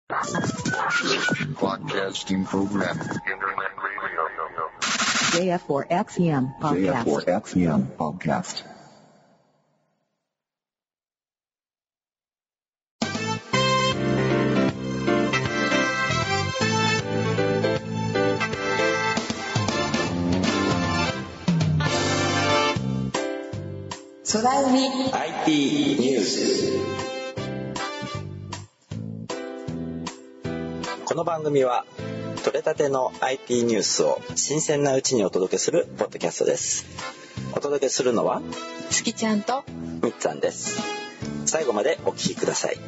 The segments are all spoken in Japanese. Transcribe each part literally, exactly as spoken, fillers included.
Broadcasting program. Internet radio. ジェイエフフォーエックスイーエムPodcast. ジェイエフフォーエックスイーエム Podcast. Solar アイティー ニュース。この番組は取れたての アイティー ニュースを新鮮なうちにお届けするポッドキャストです。お届けするのは月ちゃんとみっつぁんです。最後までお聞きください。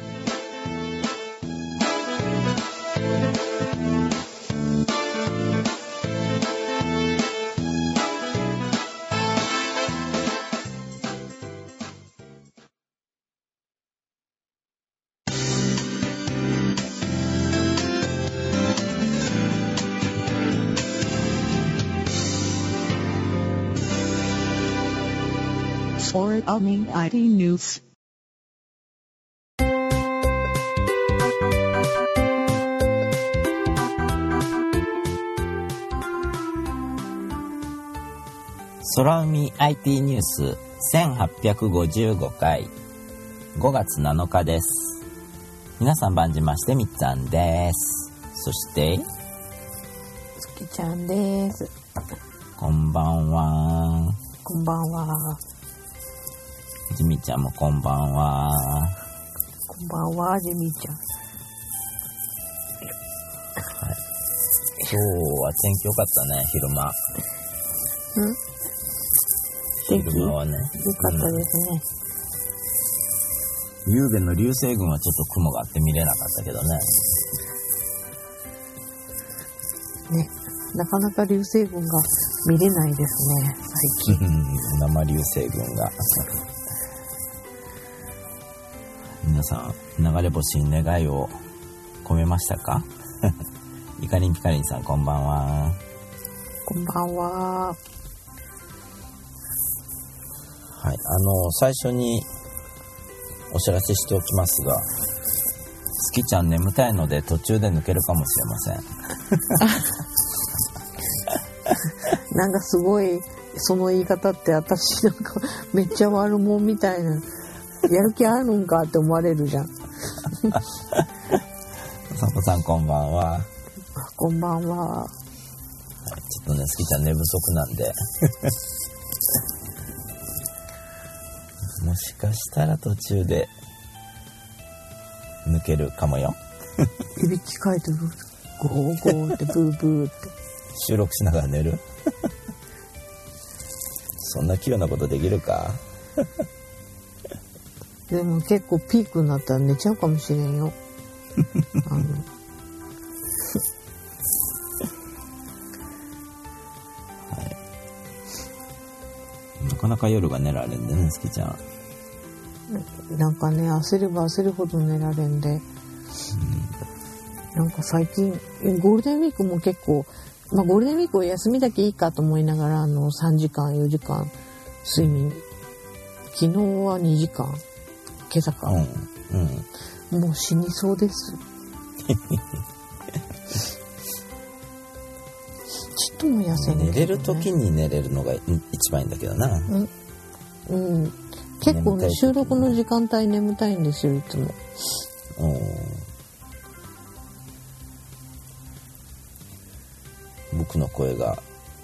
Or Oming アイティー News. 空海 アイティー ニュースせんはっぴゃくごじゅうごかいごがつなのかです。皆さん番じましてみっつぁんです。そして月ちゃんです。 こんばんは。 こんばんは。 ジミちゃんもこんばんは。 こんばんは、ジミちゃん。 はい、今日は天気良かったね、昼間。 うん天気昼間はね。 良かったですね。 うん、夕べの流星群はちょっと雲があって見れなかったけどね。 ね、なかなか流星群が見れないですね、最近。 生流星群が。皆さん流れ星に願いを込めましたか？イカリンピカリンさんこんばんは。 こんばんは。 はい、あの最初にお知らせしておきますが、スキちゃん眠たいので途中で抜けるかもしれません。 なんかすごいその言い方って私なんかめっちゃ悪者みたいな。やる気あるんかって思われるじゃん。 さこさんこんばんは。 こんばんは。 はい、ちょっとね、スキちゃん寝不足なんで。もしかしたら途中で抜けるかもよ。 いびきかいてる。ゴーゴーってブーブーって。 収録しながら寝る？そんな器用なことできるか？ でも結構ピークになったら寝ちゃうかもしれんよ。あのはい、なかなか夜が寝られんでね、すきちゃん。 なんかね、焦れば焦るほど寝られんで、うん、なんか最近ゴールデンウィークも結構、まあ、ゴールデンウィークは休みだけいいかと思いながらあのさんじかんよじかん睡眠、昨日はにじかん、今朝か、うんうん、もう死にそうです。ちっとも痩せない、ね、 寝れる時に寝れるのが一番いいんだけどな。うん、 うん、結構ね収録の時間帯眠たいんですよいつも。 僕の声が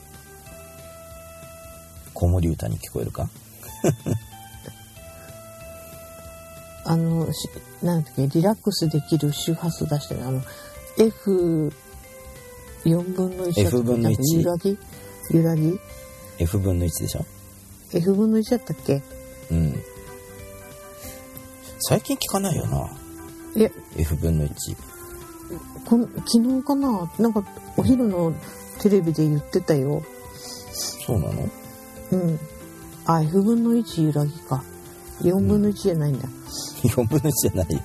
子守歌に聞こえるか？ あのなんだっけ、リラックスできる周波数出してるあの エフよんぶんのいち F 分のいち揺らぎ揺らぎ F 分のいちでしょ。 F 分のいちだったっけ？ うん。最近聞かないよな。 いや F 分のいち。 こん昨日かな、なんかお昼のテレビで言ってたよ。 そうなの？ うん。あ、F 分のいち揺らぎか。よんぶんのいちじゃないんだ。 うん、よんぶんのいちじゃないよ。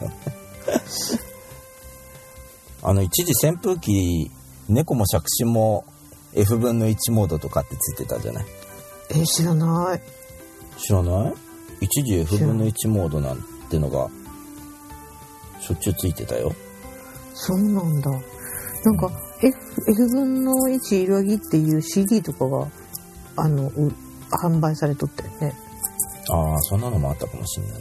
あの一時扇風機猫も杓子も F 分のいちモードとかってついてたじゃない？ え、知らない。 知らない？一時 F 分のいちモードなんてのがしょっちゅうついてたよ。 そうなんだ。なんか F, F 分のいち色木っていう シーディー とかがあの販売されとったよね。 ああ、そんなのもあったかもしれないな。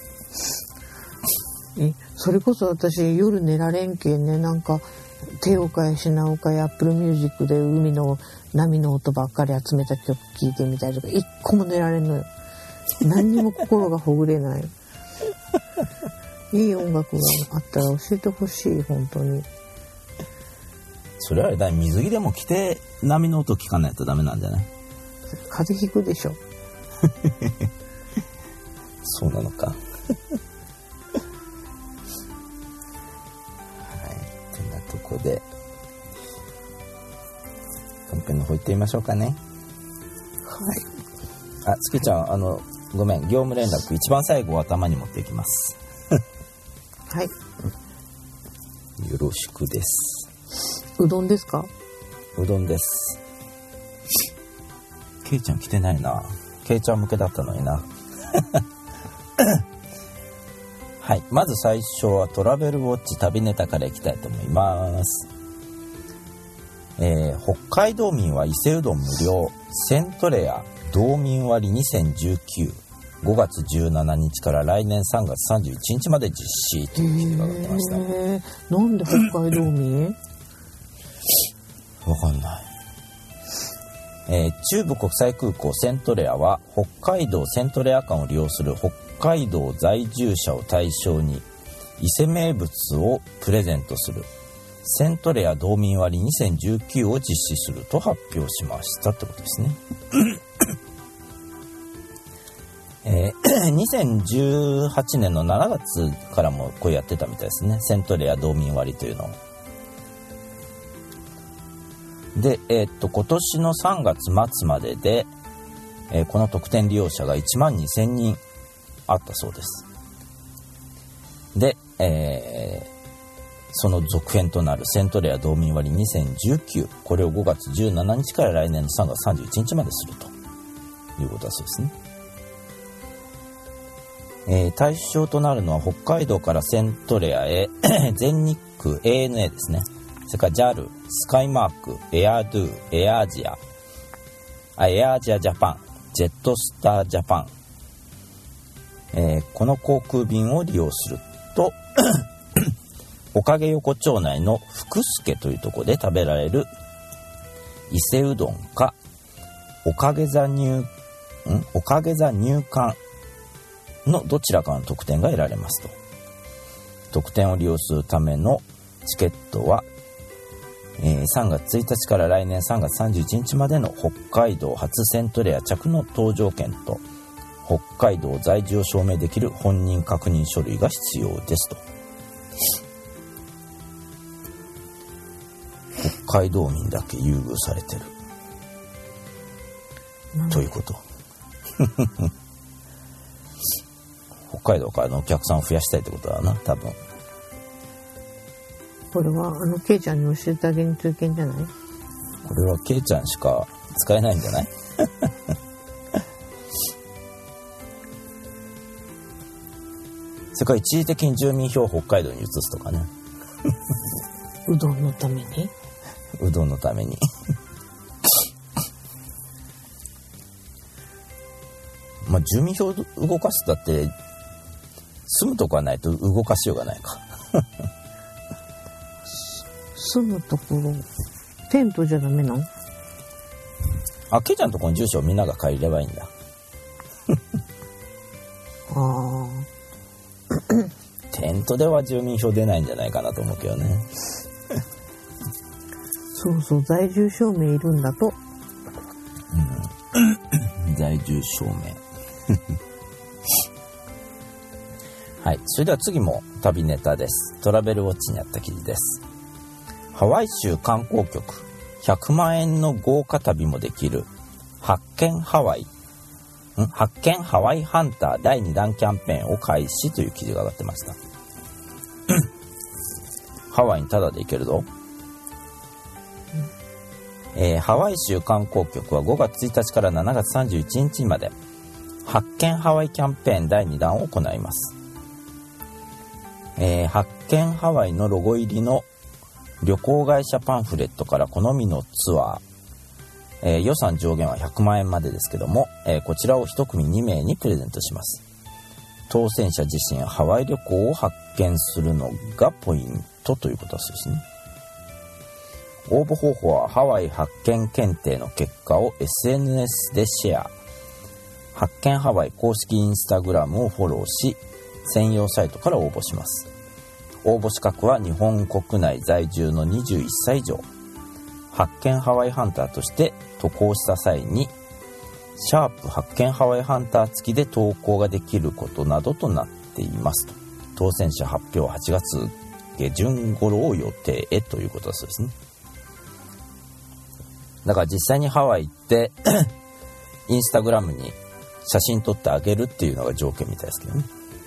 え、それこそ私夜寝られんけんね、なんか手を変え品を変え Apple Music で海の波の音ばっかり集めた曲聴いてみたりとか、一個も寝られんのよ。何にも心がほぐれない。いい音楽があったら教えてほしい、本当に。 それはだい水着でも着て波の音聞かないとダメなんじゃない？ 風邪ひくでしょ。 そうなのか。はい、こんなとこで本編の方行ってみましょうかね。 はい。 あ、つきちゃん、あのごめん、業務連絡一番最後を頭に持っていきます。 はい。 よろしくです。 うどんですか？ うどんです。けいちゃん来てないな。けいちゃん向けだったのにな。はい、まず最初はトラベルウォッチ旅ネタからいきたいと思います。えー、北海道民は伊勢うどん無料、セントレア道民割にせんじゅうきゅう、ごがつじゅうしちにちから来年さんがつさんじゅういちにちまで実施という記事が出てました。 へー、なんで北海道民？ わかんない。えー、中部国際空港セントレアは北海道セントレア間を利用する北海道在住者を対象に伊勢名物をプレゼントするセントレア道民割にせんじゅうきゅうを実施すると発表しましたってことですね。えー、にせんじゅうはちねんのしちがつからもこうやってたみたいですね、セントレア道民割というのを。で、えー、っと今年のさんがつまつまでで、えー、この特典利用者がいちまんにせんにんあったそうです。で、えー、その続編となるセントレア道民割にせんじゅうきゅう、これをごがつじゅうしちにちから来年のさんがつさんじゅういちにちまでするということだそうですね。えー、対象となるのは北海道からセントレアへ全日空 エーエヌエー ですね。それから ジャル、スカイマーク、エアドゥ、エアアジア、あ、エアアジアジャパン、ジェットスタージャパン、えー、この航空便を利用するとおかげ横町内の福助というところで食べられる伊勢うどんかおかげ座入んおかげ座入館のどちらかの特典が得られますと。特典を利用するためのチケットは、えー、さんがつついたちから来年さんがつさんじゅういちにちまでの北海道初セントレア着の搭乗券と北海道在住を証明できる本人確認書類が必要ですと。北海道民だけ優遇されてるということ北海道からのお客さんを増やしたいってことだな、多分。 これはあのケイちゃんに教えてあげにといけんじゃない？ これはケイちゃんしか使えないんじゃない？それから一時的に住民票を北海道に移すとかね。 うどんのために？ うどんのために。まあ住民票を動かすだって住むとこはないと動かしようがないか。 住むところテントじゃダメなの？ あ、ケイちゃんのところに住所をみんなが借りればいいんだ。 ああ。 テントでは住民票出ないんじゃないかなと思うけどね。 そうそう、在住証明いるんだと。 うん、在住証明。はい、それでは次も旅ネタです。トラベルウォッチにあった記事です。ハワイ州観光局ひゃくまんえんの豪華旅もできる発見ハワイん発見ハワイハンターだいにだんキャンペーンを開始という記事が上がってました。ハワイにタダで行けるぞ。えー、ハワイ州観光局はごがつついたちからしちがつさんじゅういちにちまで発見ハワイキャンペーンだいにだんを行います。えー、発見ハワイのロゴ入りの旅行会社パンフレットから好みのツアー、えー、予算上限はひゃくまんえんまでですけども、えー、こちらを一組にめいにプレゼントします。当選者自身ハワイ旅行を発見するのがポイントということですね。応募方法はハワイ発見検定の結果を エスエヌエス でシェア、発見ハワイ公式インスタグラムをフォローし、専用サイトから応募します。応募資格は日本国内在住のにじゅういっさい以上、発見ハワイハンターとして渡航した際にシャープ発見ハワイハンター付きで投稿ができることなどとなっていますと。当選者発表ははちがつ下旬頃を予定へということだそうですね。だから実際にハワイ行ってインスタグラムに写真撮ってあげるっていうのが条件みたいですけどね。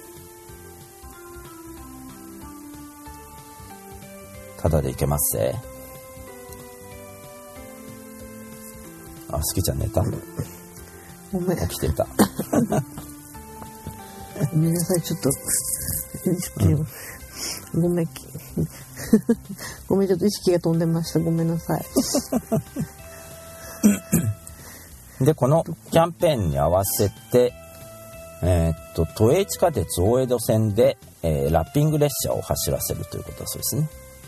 ただで行けますぜ。あ、好きちゃん寝た？ ごめん。 起きてた。 ごめんなさい、ちょっと、うん、ごめん。ごめん、ちょっと意識が飛んでました。ごめんなさい。 で、このキャンペーンに合わせて、えー、っと、都営地下鉄大江戸線で、えー、ラッピング列車を走らせるということだそうですね。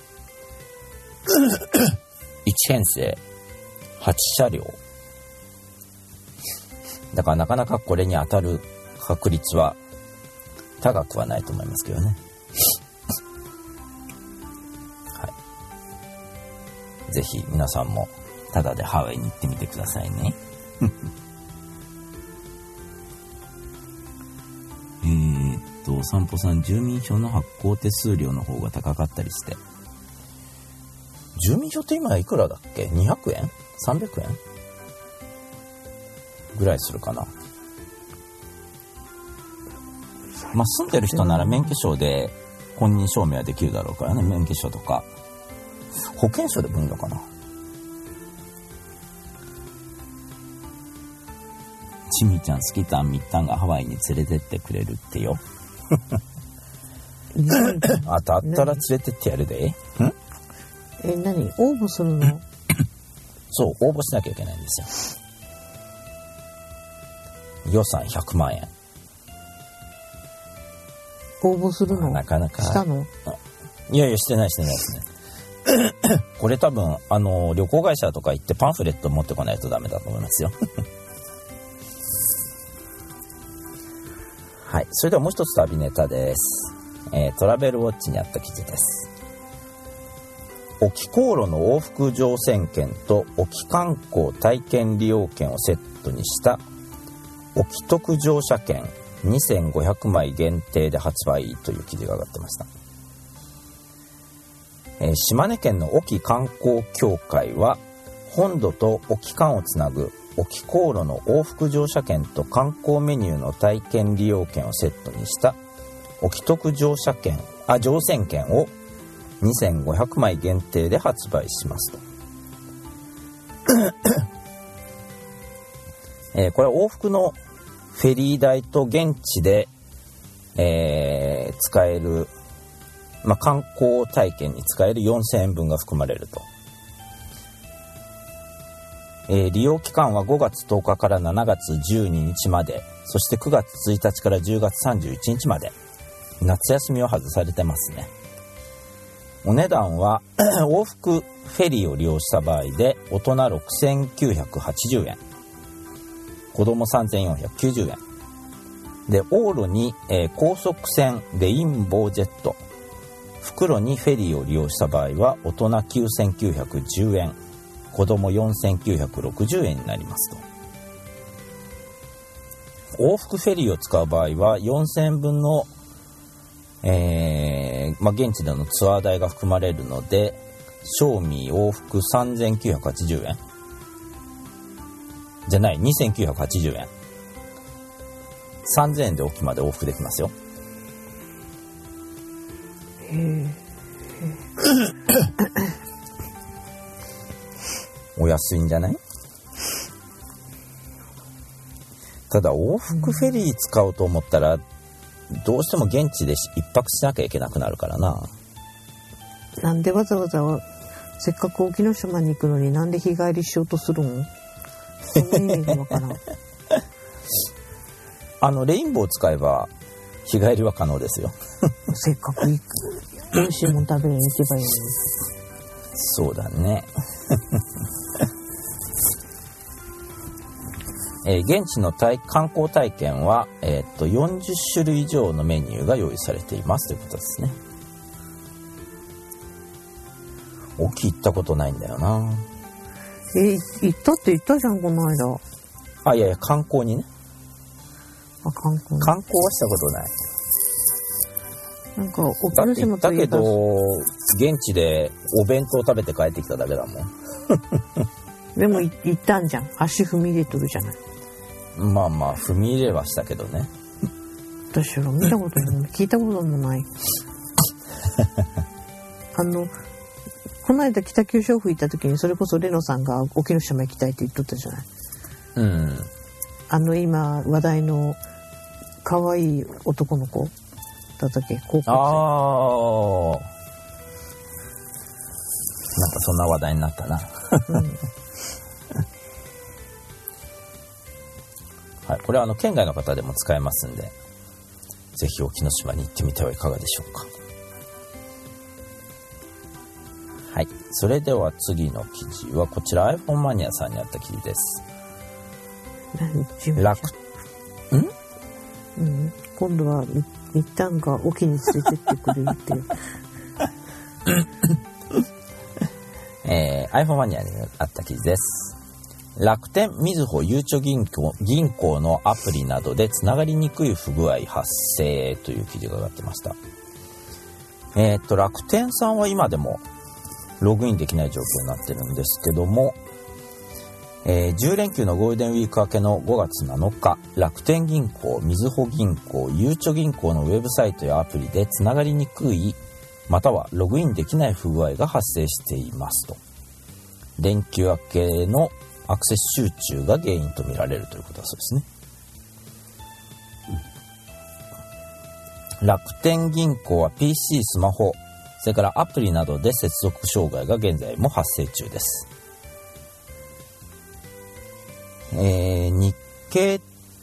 いち編成はちしゃりょうだからなかなかこれに当たる確率は高くはないと思いますけどね。はい、ぜひ皆さんもタダでハワイに行ってみてくださいね。えーっと散歩さん、住民票の発行手数料の方が高かったりして、住民票って今いくらだっけ？にひゃくえん？さんびゃくえんぐらいするかな。まあ住んでる人なら免許証で本人証明はできるだろうからね。免許証とか保険証でもいいのかな。ちみちゃん、スキタンみったんがハワイに連れてってくれるってよ。当たったら連れてってやるで。んえ、何？応募するの？ そう、応募しなきゃいけないんですよ。予算ひゃくまんえん。 応募するの？ なかなか。 したの？ いやいや、してないしてないですね。これ多分、あの、旅行会社とか行ってパンフレット持ってこないとダメだと思いますよ。はい。それではもう一つ旅ネタです。えー、トラベルウォッチにあった記事です。沖航路の往復乗船券と沖観光体験利用券をセットにした沖特乗車券にせんごひゃくまい限定で発売という記事が上がってました。えー、島根県の沖観光協会は本土と沖間をつなぐ沖航路の往復乗車券と観光メニューの体験利用券をセットにした沖特乗車券あ乗船券をにせんごひゃくまい限定で発売しますと。えー、これは往復のフェリー代と現地で、えー、使える、まあ、観光体験に使えるよんせんえんぶんが含まれると。えー、利用期間はごがつとおかからしちがつじゅうににちまで、そしてくがつついたちからじゅうがつさんじゅういちにちまで。夏休みを外されてますね。お値段は往復フェリーを利用した場合で大人ろくせんきゅうひゃくはちじゅうえん、子供さんぜんよんひゃくきゅうじゅうえんで、往路に、えー、高速船レインボージェット復路にフェリーを利用した場合は大人きゅうせんきゅうひゃくじゅうえん、子供よんせんきゅうひゃくろくじゅうえんになりますと。往復フェリーを使う場合はよんせんえんぶんのえーまあ、現地でのツアー代が含まれるので、賞味往復さんぜんきゅうひゃくはちじゅうえんじゃない、にせんきゅうひゃくはちじゅうえん、さんぜんえんで沖まで往復できますよ。 へえ。 お安いんじゃない？ただ往復フェリー使おうと思ったらどうしても現地で一泊しなきゃいけなくなるからな。 なんでわざわざせっかく沖ノ島に行くのになんで日帰りしようとするん？その意味がわからん。 あのレインボーを使えば日帰りは可能ですよ。 せっかく行く美味しいもん食べに行けばいいのに。 そうだね。えー、現地の体観光体験は、えー、っとよんじゅっしゅるい以上のメニューが用意されていますということですね。沖行ったことないんだよな。 え、行ったって言ったじゃんこの間。 あ、いやいや観光にね。 あ、観光。 観光はしたことない。 なんか沖だって行ノ島といえばったけど現地でお弁当食べて帰ってきただけだもん。 でもい行ったんじゃん。足踏み入れとるじゃない。 まあまあ踏み入れはしたけどね。 私は見たことも聞いたこともない。あのこの間北九州府行った時にそれこそレノさんが沖ノ島行きたいって言っとったじゃない。 うん。 あの今話題の可愛い男の子だったっけ、高校生。 ああ。なんかそんな話題になったな。 うんはい、これはあの県外の方でも使えますんで、ぜひ沖ノ島に行ってみてはいかがでしょうか。はい、それでは次の記事はこちら iPhone マニアさんにあった記事です。楽んうん、今度は一旦が沖に連れてってくれるっていう。 えー、iPhone マニアにあった記事です。楽天、みずほ、ゆうちょ銀行、銀行のアプリなどでつながりにくい不具合発生という記事が上がってました。えー、っと楽天さんは今でもログインできない状況になってるんですけども、えー、じゅう連休のゴールデンウィーク明けのごがつなのか、楽天銀行、みずほ銀行、ゆうちょ銀行のウェブサイトやアプリでつながりにくいまたはログインできない不具合が発生していますと。連休明けのアクセス集中が原因とみられるということだそうですね。楽天銀行は ピーシー、スマホ、それからアプリなどで接続障害が現在も発生中です。えー、日経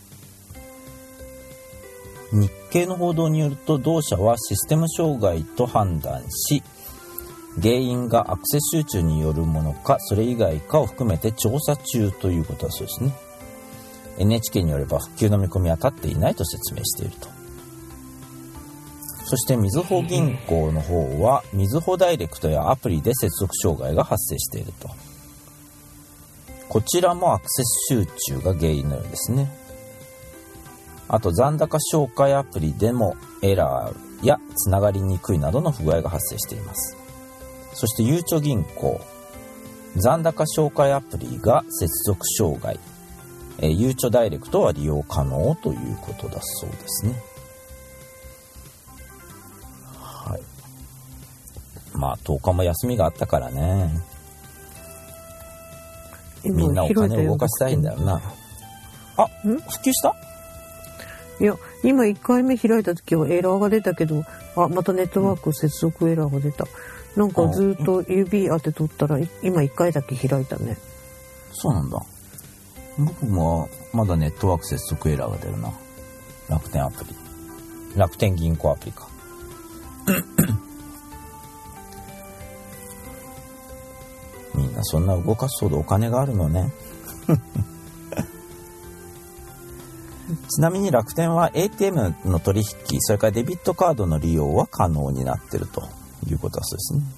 日経の報道によると、同社はシステム障害と判断し、原因がアクセス集中によるものかそれ以外かを含めて調査中ということだそうですね。 エヌエイチケー によれば復旧の見込みは立っていないと説明していると。そしてみずほ銀行の方はみずほダイレクトやアプリで接続障害が発生していると。こちらもアクセス集中が原因のようですね。あと残高照会アプリでもエラーやつながりにくいなどの不具合が発生しています。そしてゆうちょ銀行、残高照会アプリが接続障害、えー、ゆうちょダイレクトは利用可能ということだそうですね。はい。まあとおかも休みがあったからね、みんなお金を動かしたいんだよな。あ、普及した？ いや、今いっかいめ開いた時はエラーが出たけど、あ、またネットワーク接続エラーが出た。なんかずっと指当て取ったら今いっかいだけ開いたね。 そうなんだ。僕もまだネットワーク接続エラーが出るな。楽天アプリ、楽天銀行アプリか。みんなそんな動かすほどお金があるのね。ちなみに楽天は エーティーエム の取引、それからデビットカードの利用は可能になっているということだそうですね。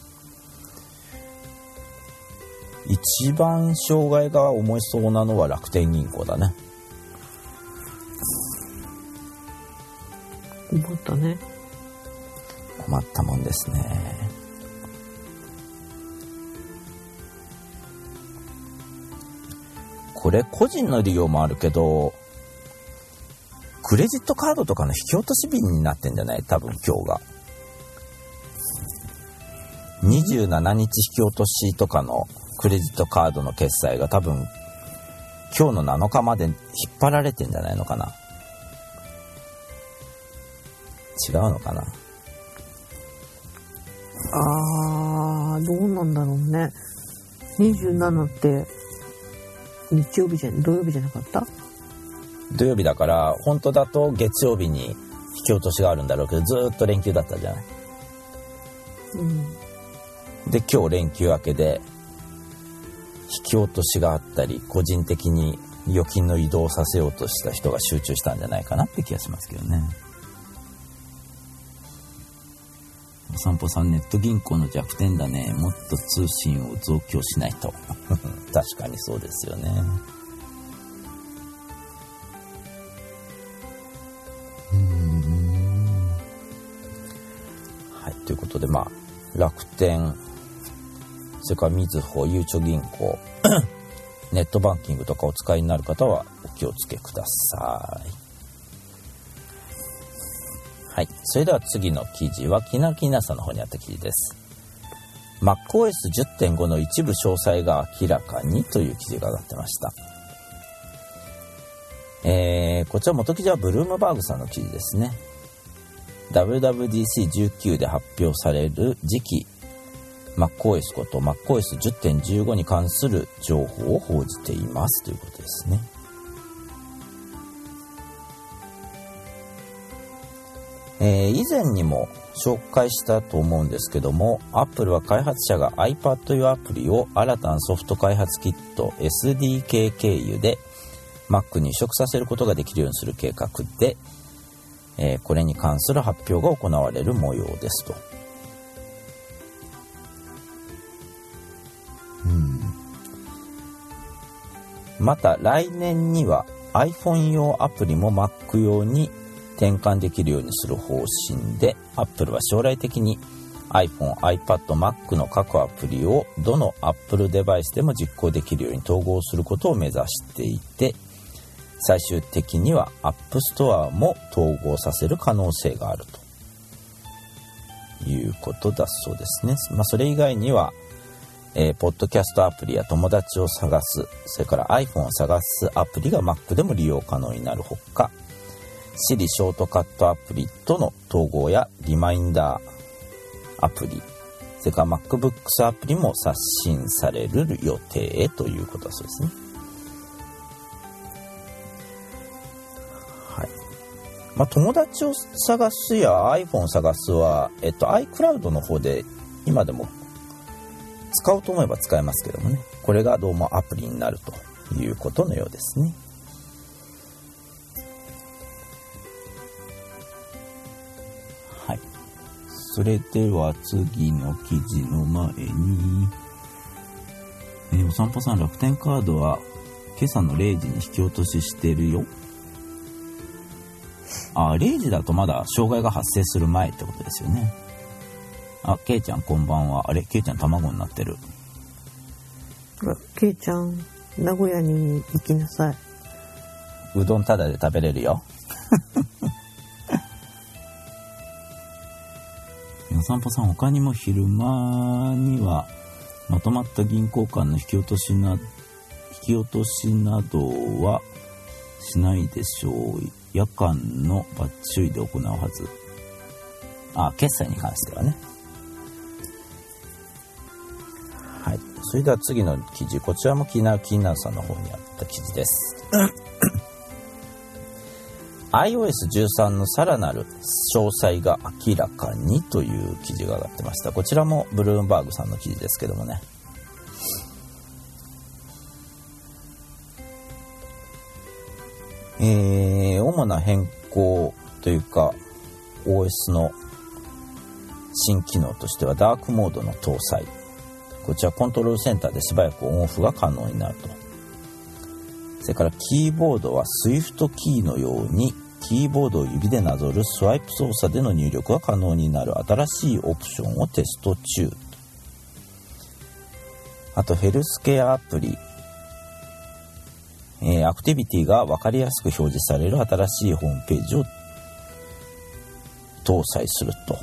一番障害が重いそうなのは楽天銀行だね。 困ったね。 困ったもんですね。これ個人の利用もあるけど、クレジットカードとかの引き落とし日になってんじゃない？多分今日がにじゅうしちにち引き落としとかのクレジットカードの決済が多分今日のなのかまで引っ張られてんじゃないのかな。違うのかな。 あー、どうなんだろうね。にじゅうななって日曜日じゃ土曜日じゃなかった？ 土曜日だから本当だと月曜日に引き落としがあるんだろうけど、ずーっと連休だったじゃない。 うん。 で今日連休明けで引き落としがあったり、個人的に預金の移動させようとした人が集中したんじゃないかなって気がしますけどね。お散歩さん、ネット銀行の弱点だね。もっと通信を増強しないと。確かにそうですよね。うーん。はい、ということで、まあ楽天、それからみずほ、ゆうちょ銀行、ネットバンキングとかお使いになる方はお気をつけください。はい。それでは次の記事は、きなきなさんの方にあった記事です。MacOS じゅってんご の一部詳細が明らかにという記事が上がってました。えー、こちら元記事はブルームバーグさんの記事ですね。ダブリューダブリューディーシーじゅうきゅう で発表される次期 MacOS こと MacOS じゅってんじゅうご に関する情報を報じていますということですね。えー、以前にも紹介したと思うんですけども、Apple は開発者が iPad 用アプリを新たなソフト開発キット エスディーケー 経由で Mac に移植させることができるようにする計画で、えー、これに関する発表が行われる模様ですと。うん、また来年には iPhone 用アプリも Mac 用に転換できるようにする方針で、 Apple は将来的に iPhone、iPad、Mac の各アプリをどの Apple デバイスでも実行できるように統合することを目指していて、最終的には App Store も統合させる可能性があるということだそうですね。まあ、それ以外には、えー、ポッドキャストアプリや友達を探す、それから iPhone を探すアプリが Mac でも利用可能になるほか、Siri ショートカットアプリとの統合やリマインダーアプリ、それから MacBooks アプリも刷新される予定ということだそうですね。はい。まあ、友達を探すや iPhone を探すは、えっと iCloud の方で今でも使おうと思えば使えますけどもね、これがどうもアプリになるということのようですね。それでは次の記事の前に、えー、お散歩さん、楽天カードは今朝のれいじに引き落とししてるよ。あ、れいじだとまだ障害が発生する前ってことですよね。あ、ケイちゃんこんばんは。あれ、ケイちゃん卵になってる。 ケイちゃん、名古屋に行きなさい。 うどんタダで食べれるよ。お散歩さん、他にも昼間にはまとまった銀行間の引き落としな引き落としなどはしないでしょう。夜間のバッチ注意で行うはず。あ、決済に関してはね。はい。それでは次の記事、こちらもキーナーキーナーさんの方にあった記事です。アイオーエスじゅうさん のさらなる詳細が明らかにという記事が上がってました。こちらもブルームバーグさんの記事ですけどもね。えー、主な変更というか オーエス の新機能としてはダークモードの搭載。こちらコントロールセンターで素早くオンオフが可能になると。それからキーボードは Swift キーのようにキーボードを指でなぞるスワイプ操作での入力が可能になる新しいオプションをテスト中。あとヘルスケアアプリ、えー、アクティビティが分かりやすく表示される新しいホームページを搭載すると。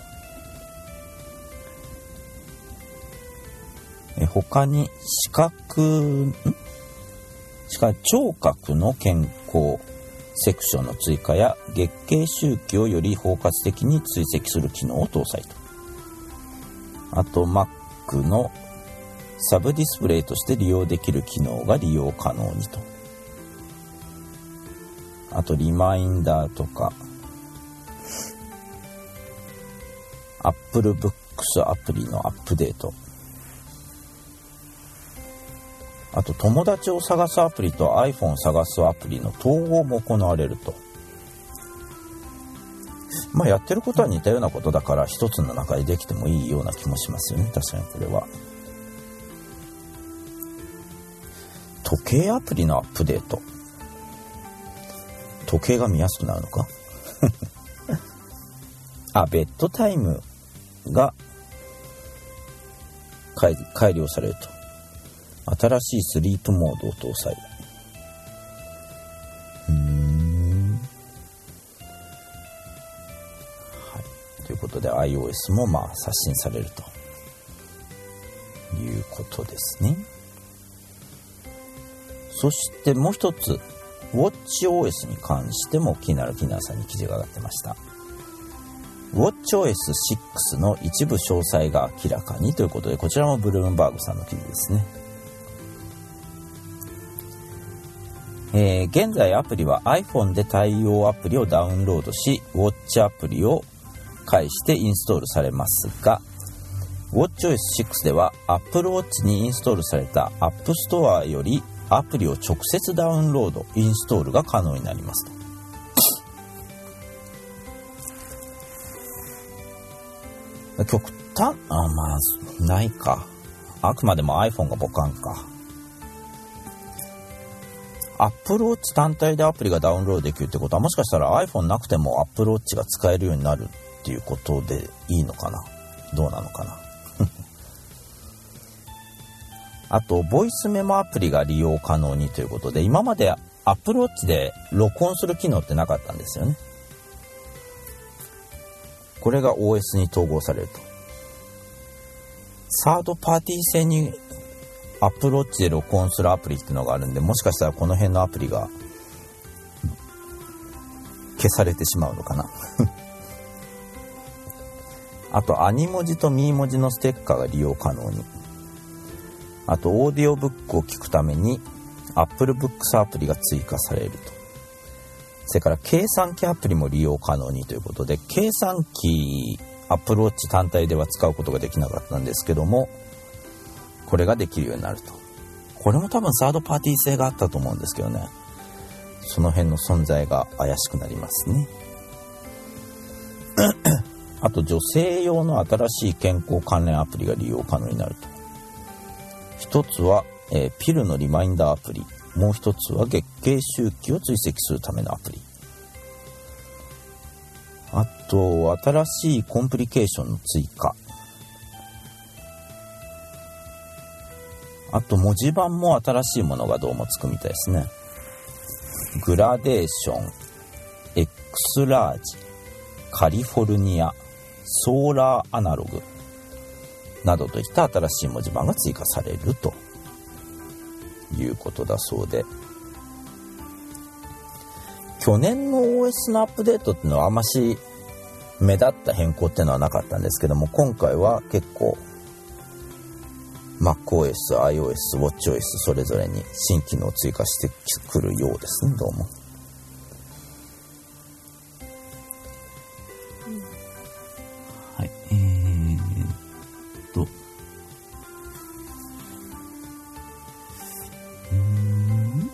えー、他に視覚ん視覚聴覚の健康セクションの追加や月経周期をより包括的に追跡する機能を搭載と。 あと Mac のサブディスプレイとして利用できる機能が利用可能にと。あとリマインダーとか Apple Books アプリのアップデート、あと友達を探すアプリと iPhone を探すアプリの統合も行われると。まあやってることは似たようなことだから一つの中でできてもいいような気もしますよね。確かにこれは。時計アプリのアップデート。時計が見やすくなるのかあ、ベッドタイムが改, 改良されると。新しいスリープモードを搭載。うーん、はい、ということで iOS もまあ刷新されるということですね。そしてもう一つ WatchOS に関しても気になる気になるさんに記事が上がってました。 ウォッチオーエスシックス の一部詳細が明らかにということで、こちらもブルームバーグさんの記事ですね。えー、現在アプリは iPhone で対応アプリをダウンロードし、ウォッチアプリを介してインストールされますが、ウォッチオーエスシックス では Apple Watch にインストールされた App Store よりアプリを直接ダウンロード、インストールが可能になりますと。極端、あ、まあ、ないか。あくまでも iPhone が母艦か。Apple Watch 単体でアプリがダウンロードできるってことは、もしかしたら iPhone なくても Apple Watch が使えるようになるっていうことでいいのかな。どうなのかな。あと、ボイスメモアプリが利用可能にということで、今まで Apple Watch で録音する機能ってなかったんですよね。これが オーエス に統合されると。サードパーティー製にApple Watch で録音するアプリっていうのがあるんで、もしかしたらこの辺のアプリが消されてしまうのかな。あと、アニ文字とミー文字のステッカーが利用可能に。あと、オーディオブックを聞くために Apple Books アプリが追加されると。それから計算機アプリも利用可能にということで、計算機 Apple Watch 単体では使うことができなかったんですけども、これができるようになると。これも多分サードパーティー製があったと思うんですけどね。その辺の存在が怪しくなりますね。あと、女性用の新しい健康関連アプリが利用可能になると。一つは、えー、ピルのリマインダーアプリ。もう一つは月経周期を追跡するためのアプリ。あと、新しいコンプリケーションの追加。あと、文字盤も新しいものがどうもつくみたいですね。グラデーション、エクスラージ、カリフォルニア、ソーラーアナログなどといった新しい文字盤が追加されるということだそうで、去年の オーエス のアップデートっていうのはあんまし目立った変更っていうのはなかったんですけども、今回は結構 macOS、iOS、watchOS それぞれに新機能を追加してくるようですね、どうも。はい、えーっと、うーん、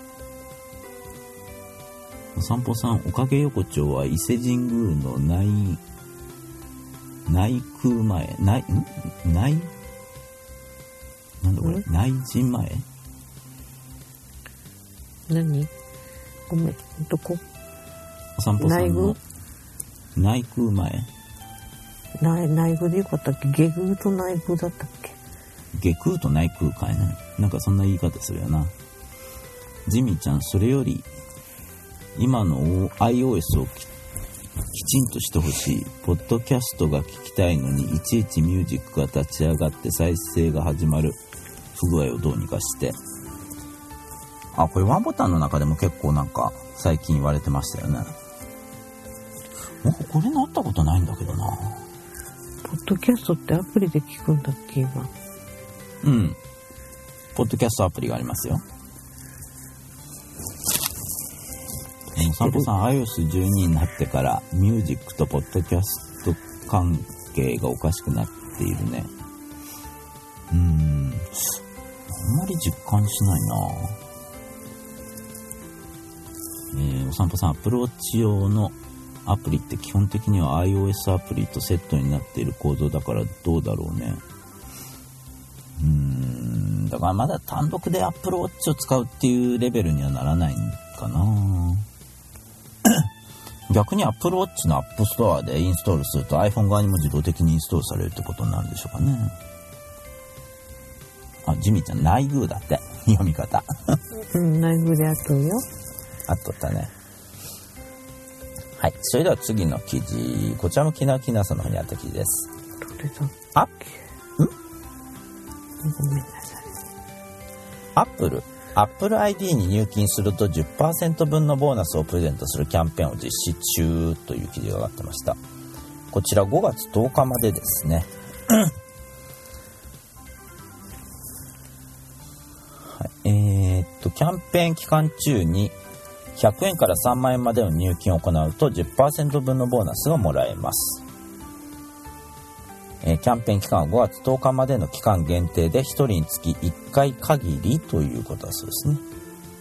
お散歩さん、おかげ横丁は伊勢神宮の内内宮前、内、ん内なんだこれ、内陣前何ごめん、どこ？ お散歩さんの内宮前内内宮でよかったっけ？下宮と内宮だったっけ？ 下宮と内宮かいね。なんかそんな言い方するよな。ジミーちゃん、それより今の iOS をききちんとしてほしい。ポッドキャストが聞きたいのにいちいちミュージックが立ち上がって再生が始まる不具合をどうにかして。あ、これワンボタンの中でも結構なんか最近言われてましたよね。もうこれなったことないんだけどな。 ポッドキャストってアプリで聞くんだっけ今。 うん。ポッドキャストアプリがありますよ。お散歩さん アイオーエスじゅうに になってからミュージックとポッドキャスト関係がおかしくなっているね。うーん。あんまり実感しないな。えー、お散歩さん Apple Watch 用のアプリって基本的には iOS アプリとセットになっている構造だからどうだろうね。うーん。だからまだ単独で Apple Watch を使うっていうレベルにはならないんかな。逆に Apple Watch の App Store でインストールすると iPhone 側にも自動的にインストールされるってことになるんでしょうかね。あ、ジミーちゃん内宮だって読み方。 うん内宮であっとるよ。 あっとったね。はい、それでは次の記事、こちらもきなきなさんの方にあった記事です。 どれだっあ、ん？ ごめんなさい。 アップルApple アイディー に入金すると じゅっパーセント 分のボーナスをプレゼントするキャンペーンを実施中という記事が上がってました。こちらごがつとおかまでですね。はい、えー、っとキャンペーン期間中にひゃくえんからさんまんえんまでの入金を行うと じゅっパーセント 分のボーナスがもらえます。えー、キャンペーン期間はごがつとおかまでの期間限定でひとりにつきいっかい限りということだそうですね。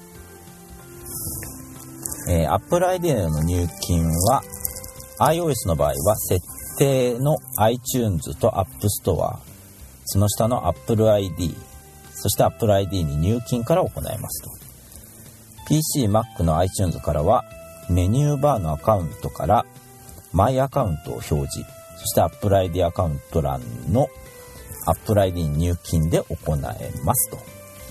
えー、Apple アイディー の入金は iOS の場合は設定の iTunes と App Store、 その下の Apple アイディー、 そして Apple アイディー に入金から行えますと。 ピーシー、Mac の iTunes からはメニューバーのアカウントからマイアカウントを表示、そして Apple アイディー アカウント欄の Apple アイディー 入金で行えますと。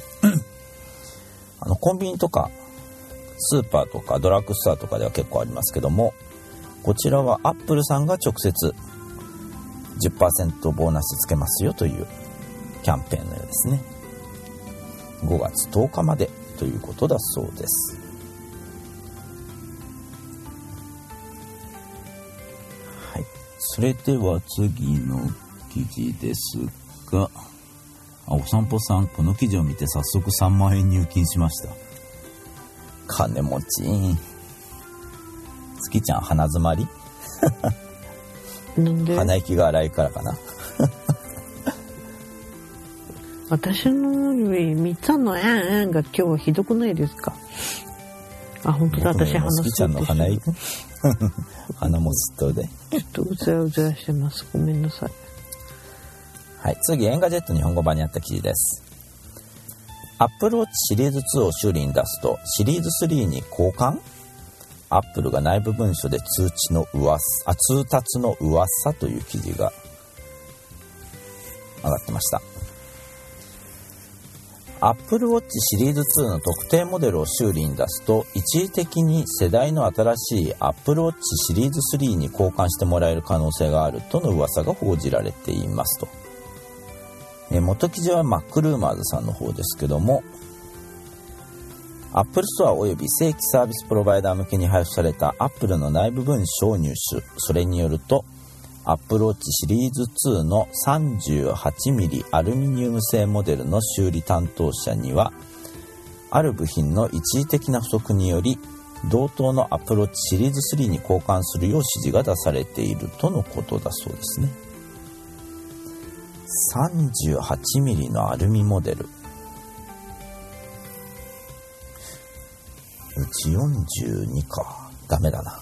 あのコンビニとかスーパーとかドラッグストアとかでは結構ありますけども、こちらは Apple さんが直接 じゅっパーセント ボーナスつけますよというキャンペーンのようですね。ごがつとおかまでということだそうです。はい、それでは次の記事ですが、あ、お散歩さんこの記事を見て早速さんまんえん入金しました。金持ち。月ちゃん鼻詰まりなんで？ 鼻息が荒いからかな。 私のよりみっつのえんえんが今日はひどくないですか？あ、本当だ。私鼻月ちゃんの鼻息鼻もずっとでちょっとうずらうずらしてます。ごめんなさい。 はい、次エンガジェット日本語版にあった記事です。Apple Watch シリーズツーを修理に出すとシリーズスリーに交換？ Apple が内部文書で通知の噂、あ、通達の噂という記事が上がってました。Apple Watch シリーズツーの特定モデルを修理に出すと一時的に世代の新しい Apple Watch シリーズスリーに交換してもらえる可能性があるとの噂が報じられていますと。え元記事はマックルーマーズさんの方ですけども、 Apple Store および正規サービスプロバイダー向けに配布された Apple の内部文書を入手。それによるとApple Watch シリーズツーの さんじゅうはちミリ アルミニウム製モデルの修理担当者にはある部品の一時的な不足により同等の Apple Watch シリーズスリーに交換するよう指示が出されているとのことだそうですね。さんじゅうはちミリ のアルミモデル、うちよんじゅうにか、ダメだな。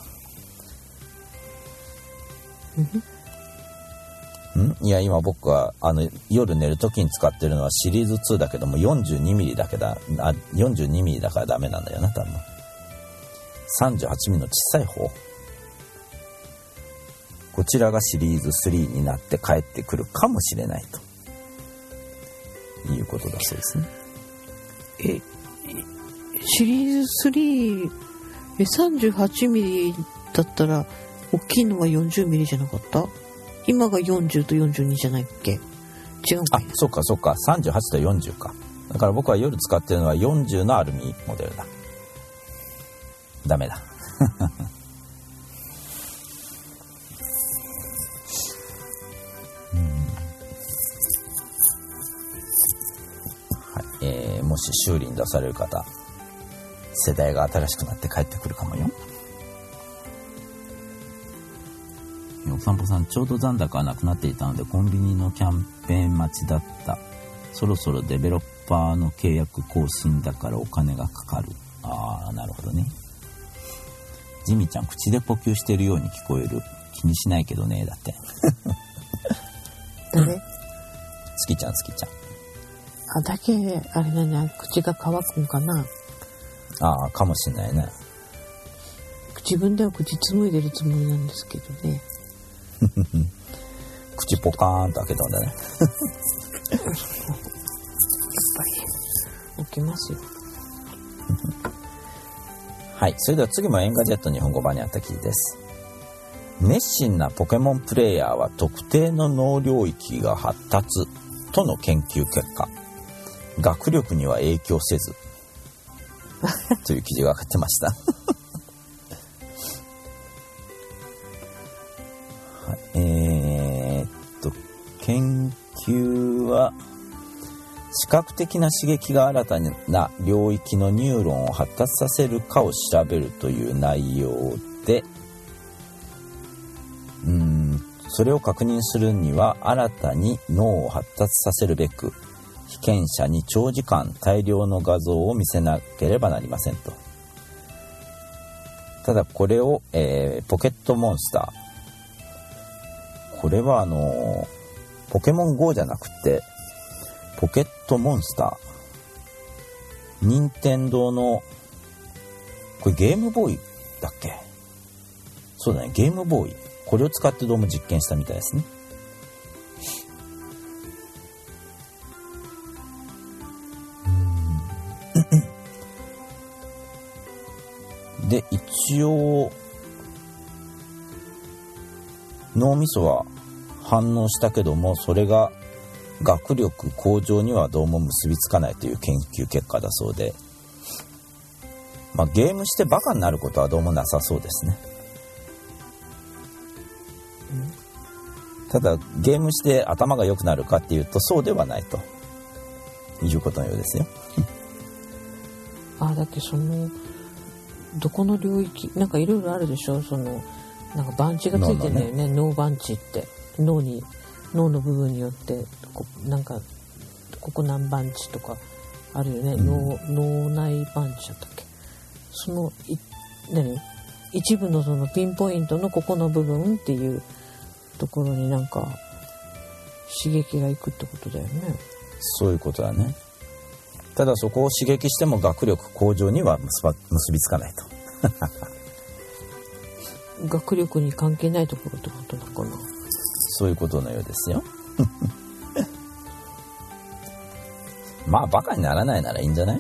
んいや今僕はあの夜寝るときに使ってるのはシリーズツーだけども よんじゅうにミリ だけだあよんじゅうにミリ だからダメなんだよな多分。さんじゅうはちミリ の小さい方、こちらがシリーズスリーになって帰ってくるかもしれないということだそうですね。 えシリーズスリーえ さんじゅうはちミリ だったら大きいのはよんじゅうミリ じゃなかった？今がよんじゅうとよんじゅうにじゃないっけ？違うか。 あ、そっかそっか、さんじゅうはちとよんじゅうか。だから僕は夜使ってるのはよんじゅうのアルミモデルだ。ダメだ。 もし修理に出される方、世代が新しくなって帰ってくるかもよ。お散歩さん、ちょうど残高がなくなっていたのでコンビニのキャンペーン待ちだった。そろそろデベロッパーの契約更新だからお金がかかる。ああ、なるほどね。ジミちゃん、口で呼吸してるように聞こえる。気にしないけどね、だって。 誰？ 月ちゃん、月ちゃん。 あ、だけ、あれだね、口が乾くんかな。 ああ、かもしれないね。 自分では口紡いでるつもりなんですけどね。 口ポカーンと開けたんだね。 やっぱり起きますよ。 はい、それでは次もエンガジェット日本語版にあった記事です。熱心なポケモンプレイヤーは特定の脳領域が発達との研究結果、学力には影響せずという記事が上がってました。はい、えー、っと研究は視覚的な刺激が新たな領域のニューロンを発達させるかを調べるという内容で、うーんそれを確認するには新たに脳を発達させるべく被験者に長時間大量の画像を見せなければなりませんと。ただこれを、えー、ポケットモンスター、これはあのー、ポケモン ゴー じゃなくてポケットモンスター、任天堂のこれゲームボーイだっけ。そうだね、ゲームボーイ、これを使ってどうも実験したみたいですね。で一応脳みそは反応したけども、それが学力向上にはどうも結びつかないという研究結果だそうで、まあ、ゲームしてバカになることはどうもなさそうですね。ただゲームして頭が良くなるかっていうとそうではないということのようですよ。 あ、だってそのどこの領域なんかいろいろあるでしょ。そのなんか番地がついてんだよね。脳番地って脳に脳の部分によってこなんかここ何番地とかあるよね。うん、脳脳内番地だったっけ。そのい何一部のそのピンポイントのここの部分っていうところになんか刺激がいくってことだよね。 そういうことだね。ただそこを刺激しても学力向上には結ば結びつかないと。 学力に関係ないところってことなのかな。 そういうことのようですよ。まあバカにならないならいいんじゃない？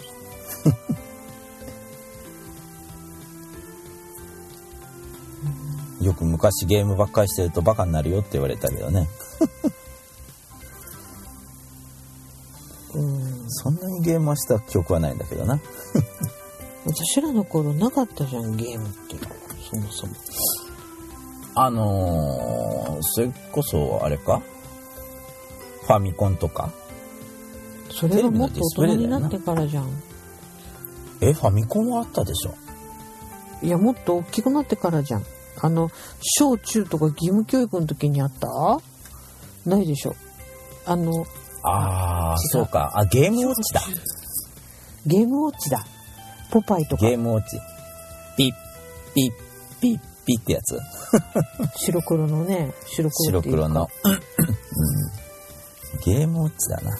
よく昔ゲームばっかりしてるとバカになるよって言われたけどね。 うん、 そんなにゲームはした記憶はないんだけどな。 私らの頃なかったじゃんゲームってそもそも。 あのー、それこそあれかファミコンとか。 それはもっと大人になってからじゃん。 え、ファミコンはあったでしょ。 いやもっと大きくなってからじゃん。あの小中とか義務教育の時にあった？ないでしょ。あのああそうか、あゲームウォッチだ。 ゲームウォッチだ。ポパイとか。 ゲームウォッチ。ピッピッピッピッってやつ。 白黒のね、白黒っていうか。 白黒の、うん、ゲームウォッチだな。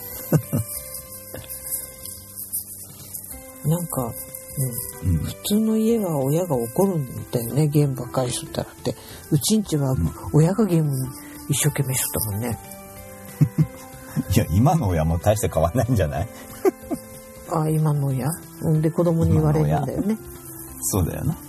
なんか、うんうん、普通の家は親が怒るんだよね、ゲームばっかりしとったらって。うちんちは親がゲームに一生懸命しとったもんね。 いや今の親も大して変わんないんじゃない？ あ、今の親で子供に言われるんだよね。 そうだよな。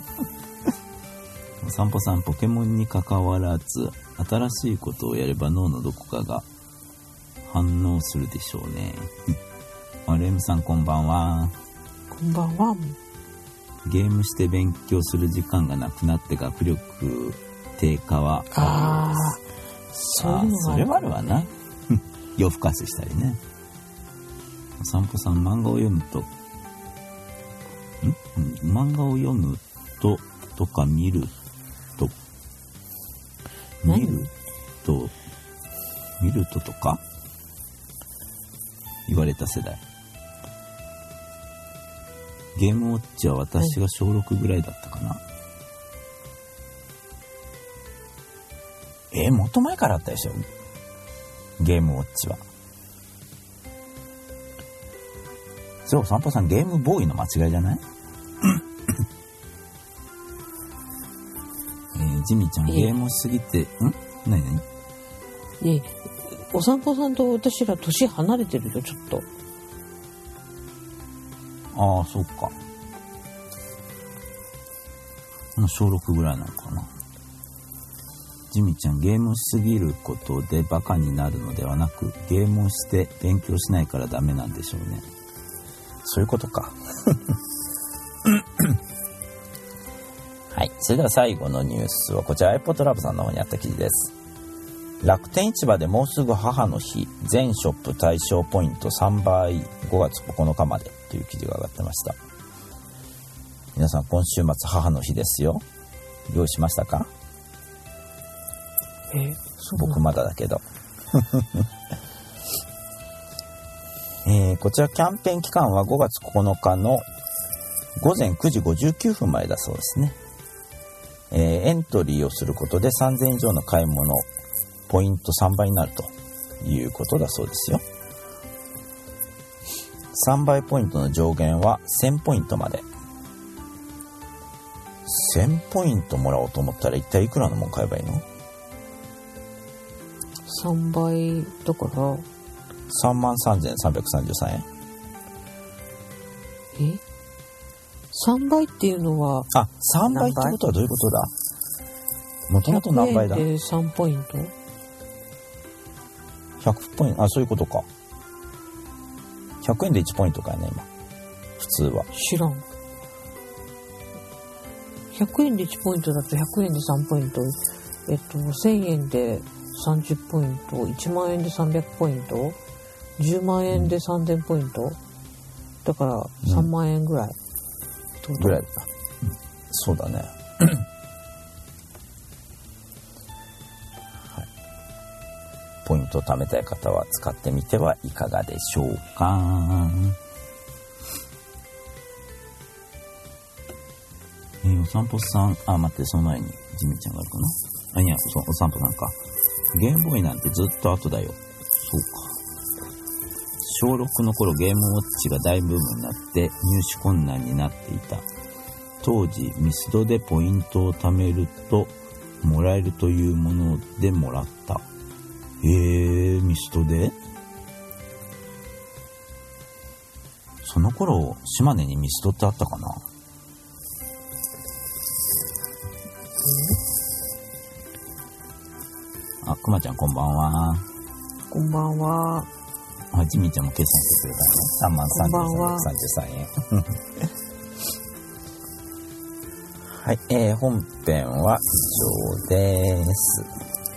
お散歩さん、ポケモンに関わらず新しいことをやれば脳のどこかが反応するでしょうね。マルエムさんこんばんは。 こんばんは。 ゲームして勉強する時間がなくなって学力低下はああそういうのがある、 それはあるわな。夜更かししたりね。 お散歩さん、漫画を読むと、ん漫画を読むと、とか見ると、見ると、見るととか言われた世代。ゲームウォッチは私が小ろくぐらいだったかな。えー、もっと前からあったでしょ、ゲームウォッチは。そう、お散歩さん、ゲームボーイの間違いじゃないえー、ジミーちゃん、ゲームしすぎて、ん何何ええ、お散歩さんと私ら年離れてるよ、ちょっと。 ああ、そうか。もう小ろくぐらいなのかな。ジミちゃん、ゲームしすぎることでバカになるのではなく、ゲームをして勉強しないからダメなんでしょうね。そういうことか。はい。それでは最後のニュースはこちら iPod Lab さんの方にあった記事です。楽天市場でもうすぐ母の日、全ショップ対象ポイントさんばい、ごがつここのかまでという記事が上がってました。皆さん、今週末母の日ですよ。用意しましたか？ え、そう僕まだだけど。えー、こちらキャンペーン期間はごがつここのかのごぜんくじごじゅうきゅうふんまでだそうですね。えー、エントリーをすることでさんぜんえん以上の買い物、ポイントさんばいになるということだそうですよ。さんばいポイントの上限はせんポイントまで。せんポイントもらおうと思ったら一体いくらのもん買えばいいの？ さんばいだからさんまんさんぜんさんびゃくさんじゅうさんえん。 え ?さんばいっていうのは、 あ、さんばいってことはどういうことだ？もともと何倍だ？ ひゃくえんでさんポイント ? ひゃく ポイント、あ、そういうことか。ひゃくえんでいちポイントかやね、今。普通は。 知らん。ひゃくえんでいちポイントだとひゃくえんでさんポイント、えっと、せんえんでさんじゅうポイント、いちまんえんでさんびゃくポイント、じゅうまんえんでさんぜんポイント、だからさんまんえんぐらい。 うん、ぐらいだ。そうだね。はい。ポイントを貯めたい方は使ってみてはいかがでしょうか。えー、お散歩さん、あ、待って、その前にジミちゃんがあるかな。あ、いや、お散歩さんか。ゲームボーイなんてずっと後だよ。そうか。小ろくの頃ゲームウォッチが大ブームになって入手困難になっていた。当時ミスドでポイントを貯めるともらえるというものでもらった。へー、ミスドで？その頃島根にミスドってあったかな？あ、くまちゃんこんばんは。 こんばんは。 あ、ジミーちゃんも計算してくれたね。さんまんさんぜんさんびゃくさんじゅうさんえん。はい、えー、本編は以上です。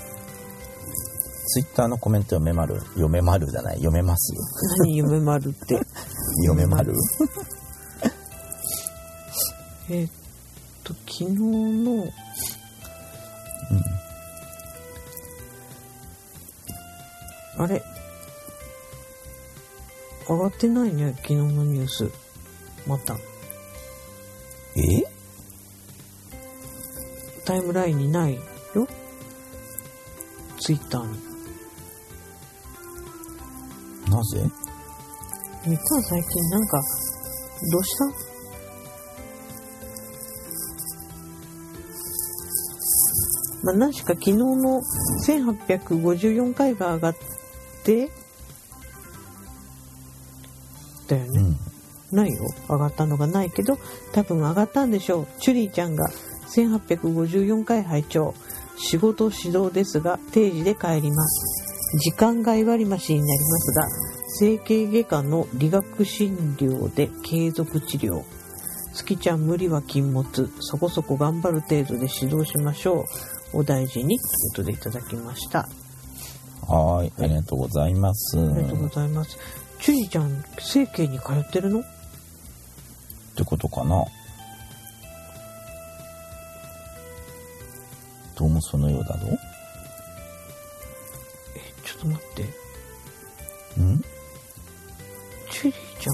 ツイッターのコメント読めまる？読めまるじゃない、読めますよ。 何読めまるって。 読めまる？ えっと、昨日の、うん、あれ上がってないね、昨日のニュース。また。 え？ タイムラインにないよ。ツイッターに。 なぜ？ みっつは最近なんか、どうした？まあ、何しか昨日のせんはっぴゃくごじゅうよんかいが上がって、だよね、うん、ないよ、上がったのがないけど多分上がったんでしょう。チュリーちゃんがせんはっぴゃくごじゅうよんかい拝聴。仕事指導ですが定時で帰ります。時間外割増になりますが整形外科の理学診療で継続治療。月ちゃん無理は禁物。そこそこ頑張る程度で指導しましょう。お大事にということでいただきました。 はい、ありがとうございます。 ありがとうございます。 チュリちゃん整形に通ってるの？ ってことかな。どうもそのようだぞ。 え、ちょっと待って。 ん？ チュリちゃん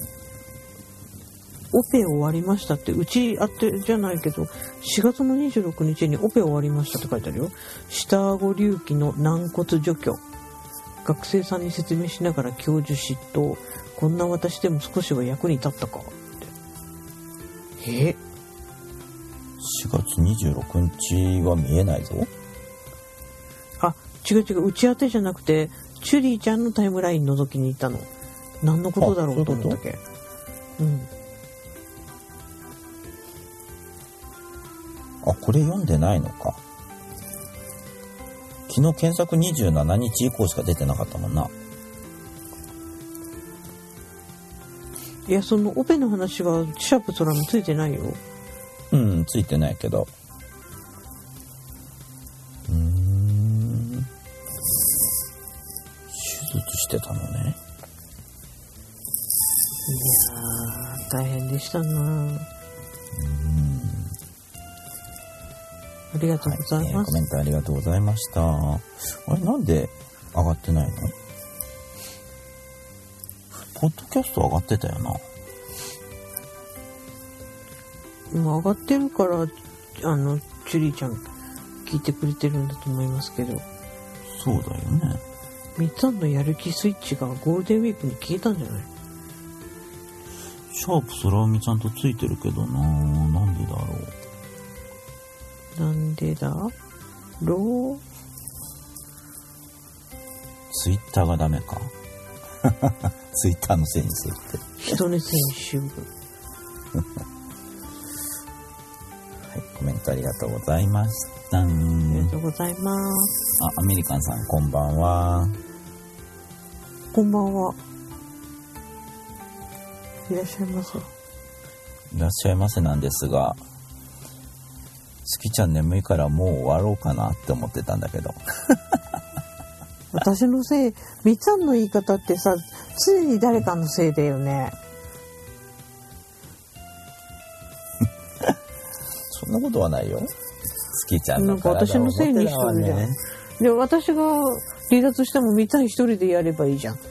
オペ終わりましたって、うちあってじゃないけどしがつのにじゅうろくにちにオペ終わりましたって書いてあるよ。下顎隆起の軟骨除去、学生さんに説明しながら教授嫉妬、こんな私でも少しは役に立ったかって。えしがつにじゅうろくにちは見えないぞ。 あ、違う違う、うちあてじゃなくてチュリーちゃんのタイムライン覗きに行ったの。何のことだろうと思ったっけ。うん。 あ、これ読んでないのか。昨日検索にじゅうしちにち以降しか出てなかったもんな。 いや、そのオペの話はシャープ空もついてないよ。 うん、ついてないけど。うーん。手術してたのね。 いやー、大変でしたな。ありがとうございます、 はい、えー、コメントありがとうございました。あれ、なんで上がってないの？ポッドキャスト上がってたよな。 今上がってるから、あのチュリーちゃん聞いてくれてるんだと思いますけど。 そうだよね。 みっつぁんのやる気スイッチがゴールデンウィークに消えたんじゃない？ シャープ空海ちゃんとついてるけどな。なんでだろう。 なんでだろう。 ツイッターがダメか。ツイッターのせいにするって。 人のせいにしよう。 はい、コメントありがとうございました。ありがとうございます。 あ、アメリカンさんこんばんは。 こんばんは。いらっしゃいませ。 いらっしゃいませなんですが、スキちゃん眠いからもう終わろうかなって思ってたんだけど。 私のせい、みっつぁんの言い方ってさ、常に誰かのせいだよね。 そんなことはないよ。スキちゃんの体をなんか私のせいにしとるじゃん。で、私が離脱してもみっつぁん一人でやればいいじゃん。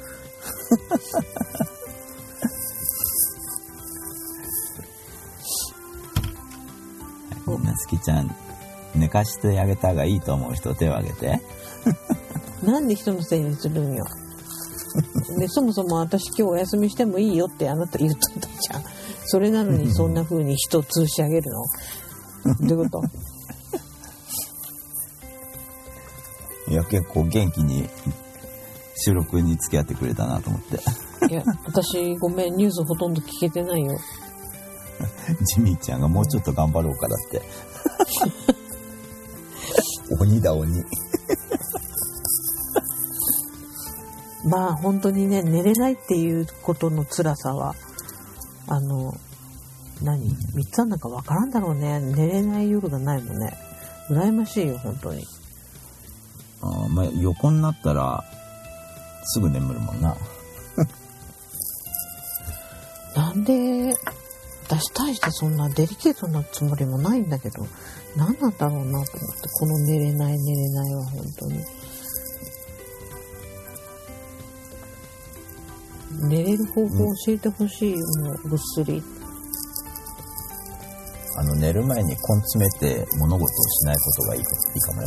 みんなスキちゃん寝かしてあげた方がいいと思う人手を挙げて。 なんで人のせいにするんよ。で、そもそも私今日お休みしてもいいよってあなた言っとったじゃん。それなのにそんな風に人を通し上げるの？どういうこと？ いや、結構元気に収録に付き合ってくれたなと思って。 いや、私ごめん、ニュースほとんど聞けてないよ。 ジミーちゃんがもうちょっと頑張ろうかだって。鬼だ鬼。 まあ本当にね、寝れないっていうことの辛さはあの何みっつぁんなんかわからんだろうね。寝れない夜がないもんね。羨ましいよ本当に。 あ、まあ、横になったらすぐ眠るもんな。 なんで私対してそんなデリケートなつもりもないんだけど、何なんだろうなと思って、この寝れない寝れないは本当に。寝れる方法を教えてほしいよ、うん、もうぐっすり。 あの寝る前に根詰めて物事をしないことがいい、いいかもよ。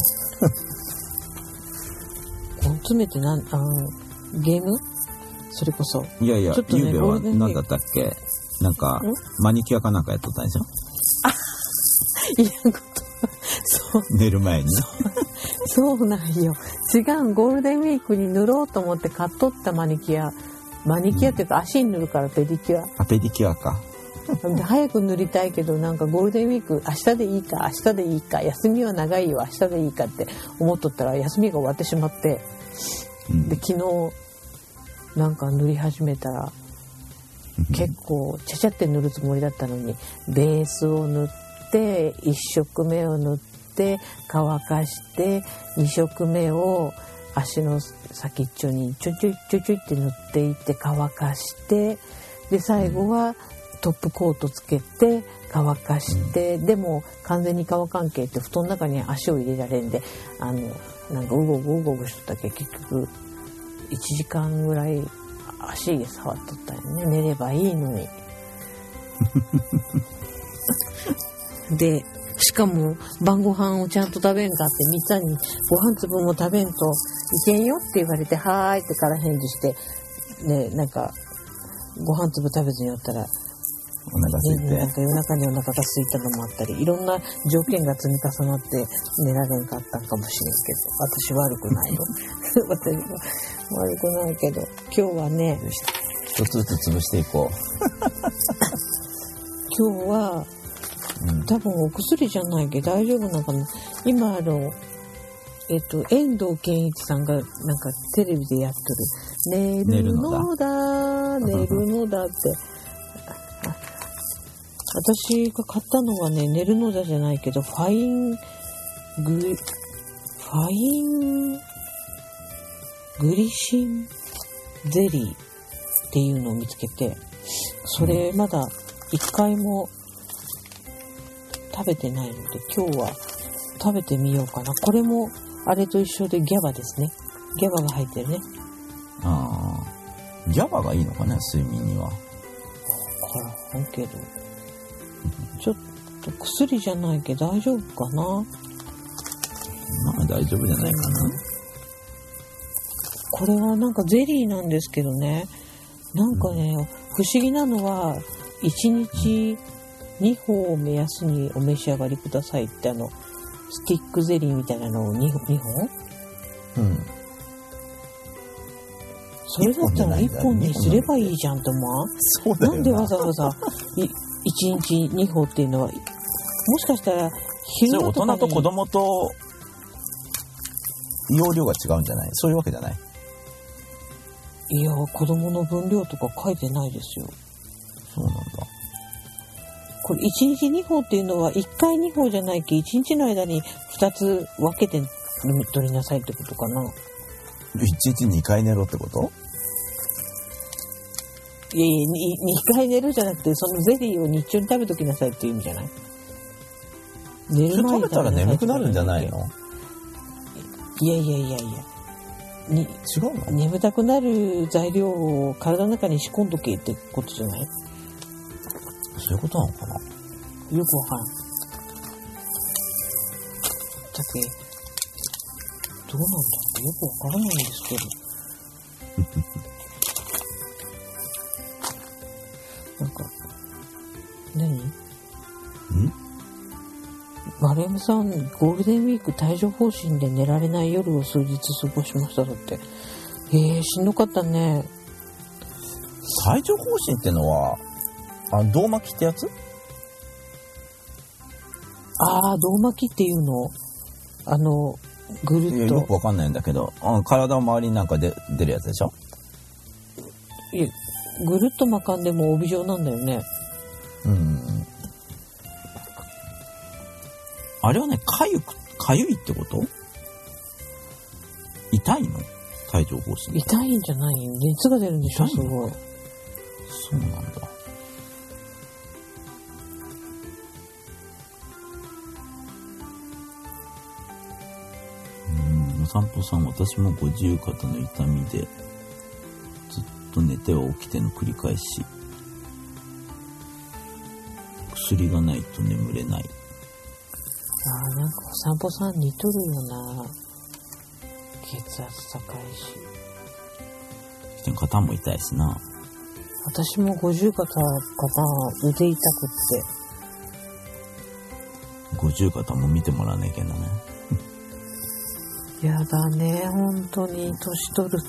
根詰めてなんあのゲームそれこそ。 いやいや、 ちょっとね、 ゆうべは何だったっけ、なんかマニキュアかなんかやっとったんでしょ。 あ、いやことそう寝る前に。 そうなんよ。違う、ゴールデンウィークに塗ろうと思って買っとったマニキュア。マニキュアっていうか足に塗るからペディキュア。 あ、ペディキュアか。 で早く塗りたいけど、なんかゴールデンウィーク明日でいいか明日でいいか、休みは長いよ明日でいいかって思っとったら休みが終わってしまって、うん、で昨日なんか塗り始めたら結構ちゃちゃって塗るつもりだったのに、ベースを塗っていっ色目を塗って乾かしてに色目を足の先っちょにちょいちょいちょいちょいって塗っていって乾かして、で最後はトップコートつけて乾かして、うん、でも完全に乾かんけって布団の中に足を入れられんで、あのなんかうごうごうごうごしとったけ結局いちじかんぐらい足で触っとったよね。寝ればいいのにでしかも晩ご飯をちゃんと食べんかってみっつにご飯粒も食べんといけんよって言われて、はーいってから返事してね、なんかご飯粒食べずにおったらお腹空いて、 ね、なんか夜中にお腹が空いたのもあったり、いろんな条件が積み重なって寝られんかったんかもしれんけど、私悪くないよ私は悪くないけど、今日はね一つずつ潰していこう今日は、うん、多分お薬じゃないけど大丈夫なのかな。今あのえっと遠藤健一さんがなんかテレビでやってる寝るのだ寝るのだって私が買ったのはね、寝るのだじゃないけどファイングファイングリシンゼリーっていうのを見つけて、それまだ一回も食べてないので今日は食べてみようかな。これもあれと一緒でギャバですね。ギャバが入ってるね。 ああ、ギャバがいいのかね、睡眠には。 わからんけど、ちょっと薬じゃないけど大丈夫かな。 まあ大丈夫じゃないかな。 これはなんかゼリーなんですけどね、なんかね、うん、不思議なのはいちにちにほんを目安にお召し上がりくださいってあのスティックゼリーみたいなのを にほん、うん、それだったらいっぽんにすればいいじゃんと思う。 そうだよな。 なんでわざわざいちにちにほんっていうのは、もしかしたら昼間とかに大人と子供と容量が違うんじゃない？そういうわけじゃない？ いや、子供の分量とか書いてないですよ。 そうなんだ。 これいちにちにほんっていうのはいっかいにほんじゃないけ、いちにちの間にふたつ分けて取りなさいってことかな。 いちにちにかい寝ろってこと？ いやいや、にかい寝るじゃなくて、そのゼリーを日中に食べときなさいっていう意味じゃない？寝る前に食べたら眠くなるんじゃないの？ いやいやいやいや。に違うの？ 眠たくなる材料を体の中に仕込んどけってことじゃない？ そういうことなのかな？ よくわからん。だけどうなんだろう、よくわからないんですけど。なんか何？ん？丸山さん、ゴールデンウィーク帯状疱疹で寝られない夜を数日過ごしましただって。えー、しんどかったね。 帯状疱疹ってのはあ、胴巻きってやつ？ ああ、胴巻きっていうの？あのぐるっと。 いや、よくわかんないんだけど、あ、体の周りになんかで出るやつでしょ？ いや、ぐるっと巻かんでも帯状なんだよね。 うん。あれはね、かゆく、かゆいってこと？痛いの？帯状疱疹。 痛いんじゃないよ。熱が出るんでしょ、すごい。 そうなんだ。うん、お散歩さん、私も五十肩の痛みで、ずっと寝ては起きての繰り返し。薬がないと眠れない。 あー、なんかお散歩さん似とるよな。血圧高いし。 肩も痛いしな。 私も五十肩かな。腕痛くって。 五十肩も見てもらわなきゃいけないね。 やだね、本当に年取るって。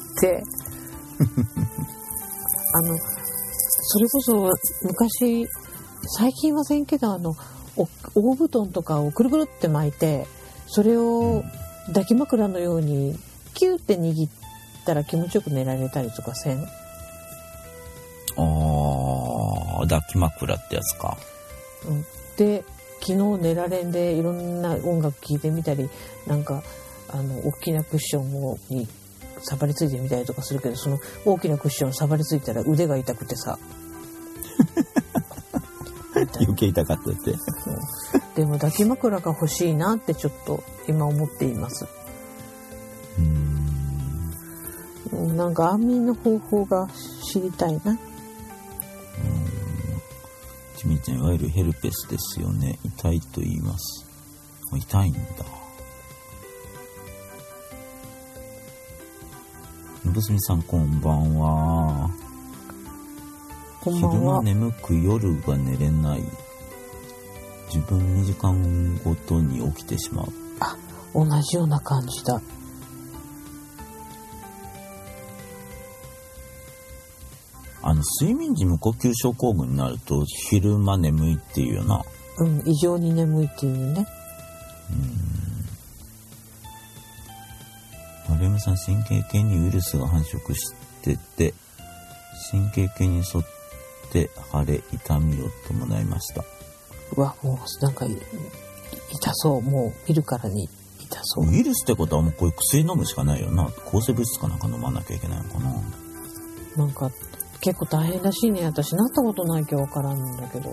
あの、それこそ昔、最近はせんけど、あの、大布団とかをくるくるって巻いて、それを抱き枕のようにキューって握ったら気持ちよく寝られたりとかせん？ あー、抱き枕ってやつか。 うん、で、昨日寝られんでいろんな音楽聴いてみたり、なんかあの大きなクッションをに触りついてみたりとかするけど、その大きなクッション触りついたら腕が痛くてさ余計痛かったって。 でも抱き枕が欲しいなってちょっと今思っています。 うーん、 なんか安眠の方法が知りたいな。 ちみちゃん、いわゆるヘルペスですよね。痛いと言います。痛いんだ。のぶすみさん、こんばんは。 こんばんは。 昼間眠く夜が寝れない。自分にじかんごとに起きてしまう。 あ、同じような感じだ。 あの睡眠時無呼吸症候群になると昼間眠いっていうよな。 うん、異常に眠いっていうね。 うん。丸山さん、神経系にウイルスが繁殖してて、神経系に沿って腫れ痛みを伴いました。 うわ、もうなんか痛そう。もう見るからに痛そう。 ウイルスってことはもうこういう薬飲むしかないよな。抗生物質かなんか飲まなきゃいけないのかな。 なんか結構大変らしいね。私なったことないけどわからんんだけど。うん。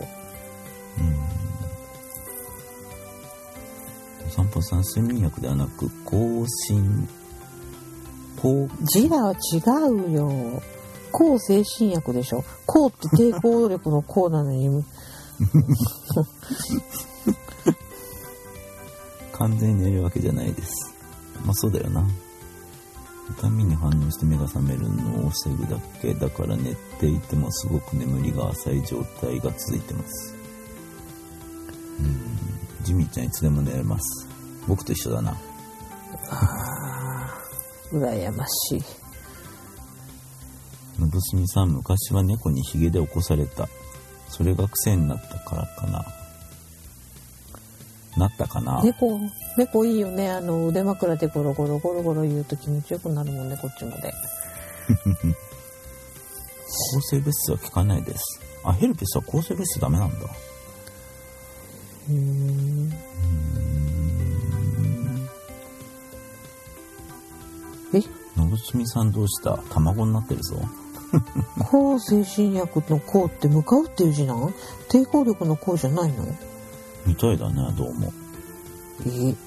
お散歩さん、睡眠薬ではなく抗心抗ジラは違うよ。抗精神薬でしょ。抗って抵抗力の抗なのに完全に寝るわけじゃないです。まあそうだよな。痛みに反応して目が覚めるのを防ぐだけだから、寝ていてもすごく眠りが浅い状態が続いてます。うん、ジミーちゃんいつでも寝れます。僕と一緒だな。 あー、羨ましい。 のぶすみさん、昔は猫にヒゲで起こされた。それが癖になったからかな。なったかな。 猫、猫いいよね。あの腕枕でゴロゴロゴロゴロ言うと気持ちよくなるもんね、こっちまで。 抗生物質は効かないです。あ、ヘルペスは抗生物質ダメなんだ。 うーん。うーん。え？ のぶすみさんどうした？卵になってるぞ。 抗精神薬の抗って向かうっていう字なん？抵抗力の抗じゃないの？ みたいだね、どうも。 え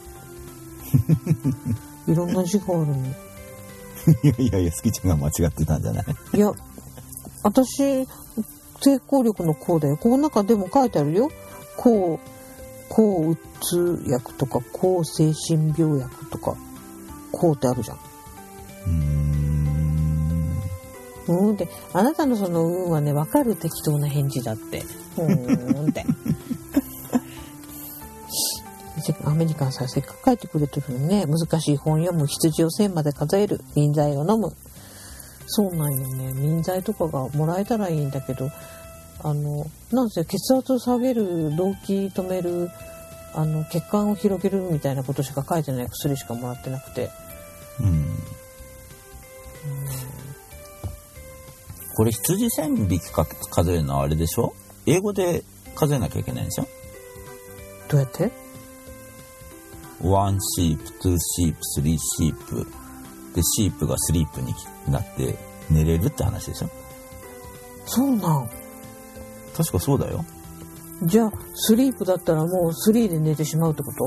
いろんな字があるの。 いやいやいや、好きちゃんが間違ってたんじゃない？ いや、私抵抗力の抗だよ。この中でも書いてあるよ。抗抗うつ薬とか抗精神病薬とか抗ってあるじゃん。 うーん。 うんで、あなたのその運はね、分かる適当な返事だって。うーんって。アメリカンさん、せっかく書いてくれてるのね。難しい本読む、羊を線まで数える、眠剤を飲む。そうなんよね。眠剤とかがもらえたらいいんだけど、あのなんせ血圧を下げる、動悸止める、あの血管を広げるみたいなことしか書いてない薬しかもらってなくて。 うん。うん、これ羊千匹か数えるのはあれでしょ？英語で数えなきゃいけないんでしょ？ どうやって？ ワンシープ、ツーシープ、スリーシープで、シープがスリープになって寝れるって話でしょ？ そうなん。 確かそうだよ。 じゃあスリープだったらもうスリーで寝てしまうってこと？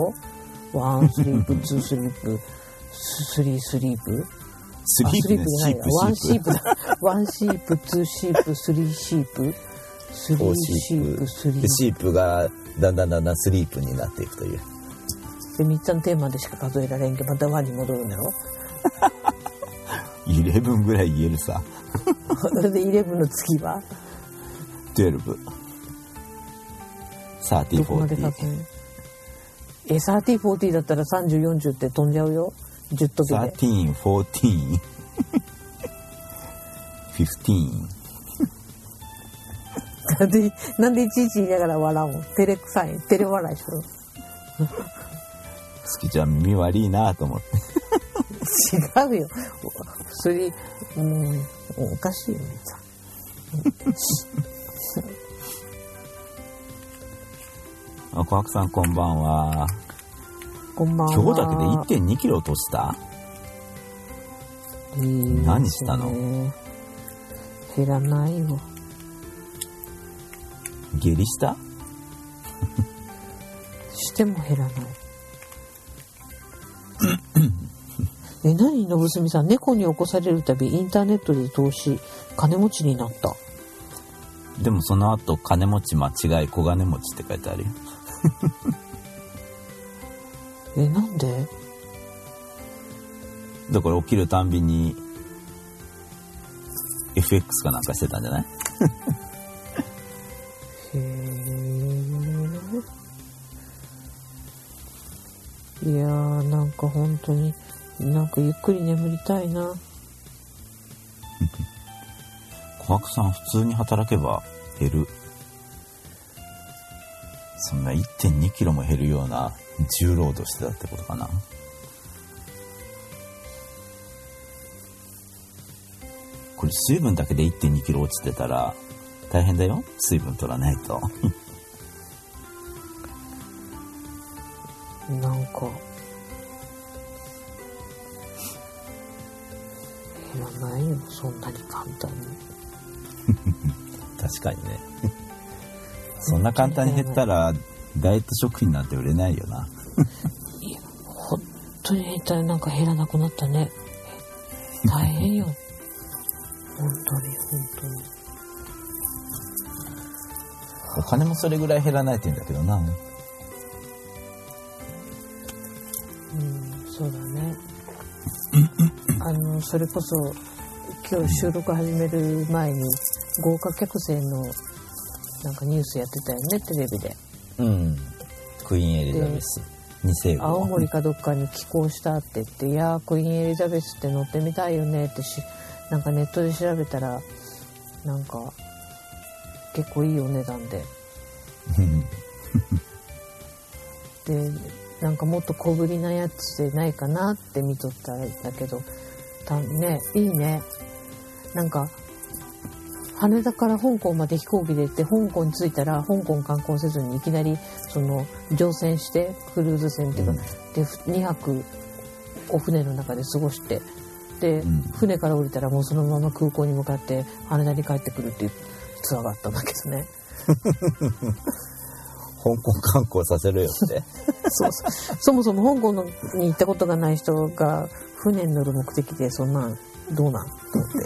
ワンスリープ、ツースリープ、スリースリープ。 スリープじゃないよ。 ワンシープだ。ワンシープ、ツーシープ、スリーシープ、スリーシープ、スリー。 シープがだんだんだんだんスリープになっていくという。 でみっつのテーマでしか数えられんけど、またワンに戻るんだろ。 イレブンぐらい言えるさ。 それでイレブンの次はトゥエルブ、サーティー、フォーティー。 え、サーティー、フォーティーだったらさんじゅう、よんじゅうって飛んじゃうよ。じゅう飛びで。 サーティーン、フォーティーン、フィフティーン。 なんで、なんでいちいち言いながら笑うの？照れくさい。照れ笑いしろ。 好きちゃん耳悪いなと思って。 違うよ。それ、もう、おかしいよね。 あ、小白さんこんばんは。 こんばんは。 今日だけで いってんにキロ落とした？ いいですね。 何したの？ 減らないよ。 下痢した？ しても減らない。え、何のぶすみさん、猫に起こされるたびインターネットで投資、金持ちになった。 でもその後金持ち間違い小金持ちって書いてあるよ。 え、なんで？ だから起きるたんびに エフエックス かなんかしてたんじゃない？ へえ。いやー、なんか本当になんかゆっくり眠りたいな。 小白さん普通に働けば減る。そんな いってんにキロも減るような重労働してたってことかな。これ水分だけで いってんにキロ落ちてたら大変だよ。水分取らないと。 なんか減らないよ、そんなに簡単に。 確かにね。そんな簡単に減ったらダイエット食品なんて売れないよな。 いや、本当に減ったらなんか減らなくなったね。大変よ。本当に本当に。 お金もそれぐらい減らないといいんだけどな。 うん、そうだね。あの、それこそ今日収録始める前に豪華客船のなんかニュースやってたよね、テレビで。 うん。クイーンエリザベスに世号。 青森かどっかに寄港したって言って、いやークイーンエリザベスって乗ってみたいよねってし、なんかネットで調べたらなんか結構いいお値段で。で、なんかもっと小ぶりなやつでないかなって見とったんだけど、たね、いいね。なんか羽田から香港まで飛行機で行って香港に着いたら香港観光せずにいきなりその乗船してクルーズ船っていうか、うん、でにはくお船の中で過ごしてで、うん、船から降りたらもうそのまま空港に向かって羽田に帰ってくるっていうツアーがあったんだけどね。 香港観光させるよって。 そうそう。そもそも香港のに行ったことがない人が船に乗る目的でそんなんどうなんと思って。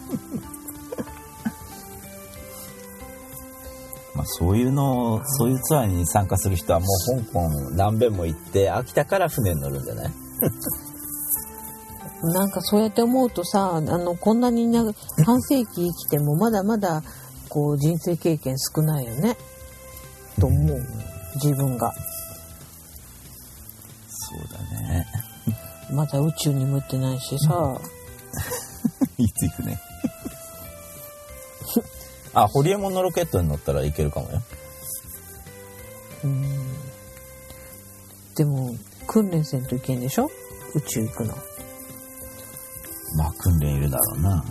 まあそういうのを、そういうツアーに参加する人はもう香港何遍も行って飽きたから船に乗るんじゃない？ なんかそうやって思うとさ、あのこんなにな半世紀生きてもまだまだこう人生経験少ないよねと思う、自分が。 そうだね。 まだ宇宙にも行ってないしさ。 いつ行くね。あ、ホリエモンのロケットに乗ったらいけるかもよ。 うん。でも訓練せんといけんでしょ？宇宙行くの。 まあ訓練いるだろうな。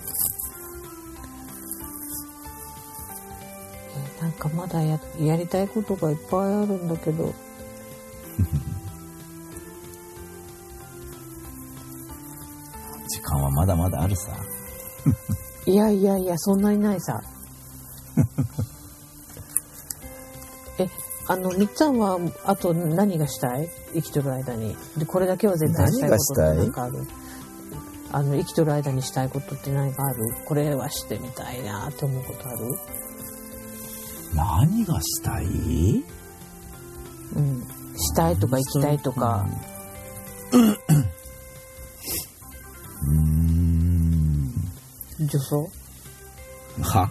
えー、なんかまだ や, やりたいことがいっぱいあるんだけど。 時間はまだまだあるさ。 いやいやいや、そんなにないさ。え、あのみっつぁんはあと何がしたい？生きとる間に。でこれだけは絶対したいことって何かある？あの生きとる間にしたいことって何かある？これはしてみたいなって思うことある？ 何がしたい？ うん、したいとか行きたいとか。 うーん。 女装？ は？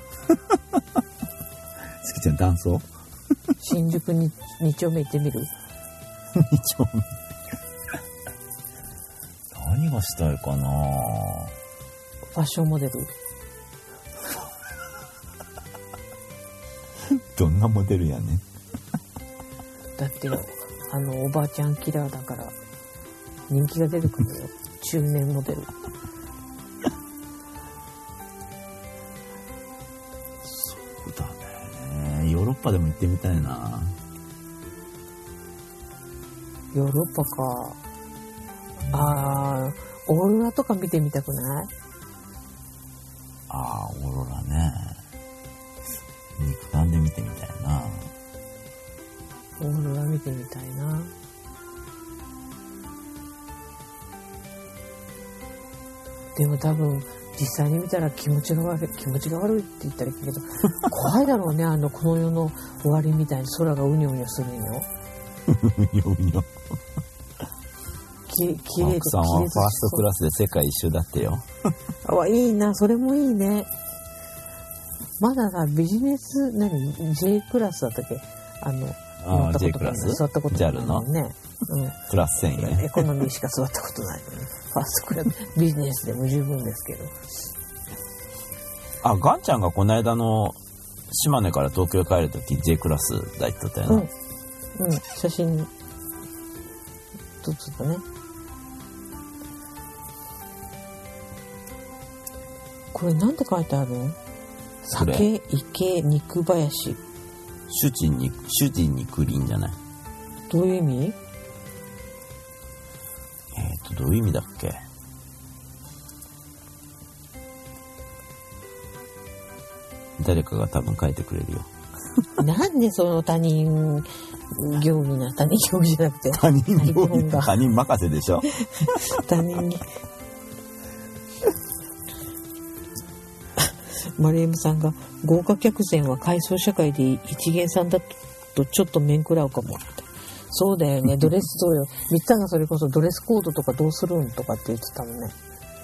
すきちゃん男装？ 新宿にに丁目行ってみる？ に丁目。何がしたいかな。 ファッションモデル。 どんなモデルやねん。 だってあのおばあちゃんキラーだから人気が出るからよ。中年モデル。 そうだね。ヨーロッパでも行ってみたいな。 ヨーロッパか。あー、オーロラとか見てみたくない？ ああ、オーロラね。肉眼で見てみたいな。 オーロラ見てみたいな。でも多分実際に見たら気持ちが悪い気持ちが悪いって言ったらいいけど怖いだろうね。あのこの世の終わりみたいに空がうにょうにょするんよ。 うにょうにょ。 ききれい奥さんはファーストクラスで世界一周だってよ。 あ、いいな、それもいいね。まださビジネス何 J クラスだったっけ？あのああ J クラス？ 座ったことないのね。うん、 プラスせんえん。 エコノミーしか座ったことないのにファーストクラスビジネスでも十分ですけど。 あ、ガンちゃんがこの間の島根から東京帰るとき J クラスだ言っとったよな。 うん、うん、写真撮ってたね。これなんて書いてあるの？酒、池、肉林。 主人に、主人にクリーンじゃない。 どういう意味？ えっと、どういう意味だっけ？誰かが多分書いてくれるよ。 なんでその他人行儀な、他人行儀じゃなくて。 他人行儀、他人任せでしょ？ 他人に。マリエムさんが豪華客船は階層社会で一元さんだとちょっと面食らうかもって。そうだよね。ドレスそうよ。みっつぁんがそれこそドレスコードとかどうするんとかって言ってたもんね。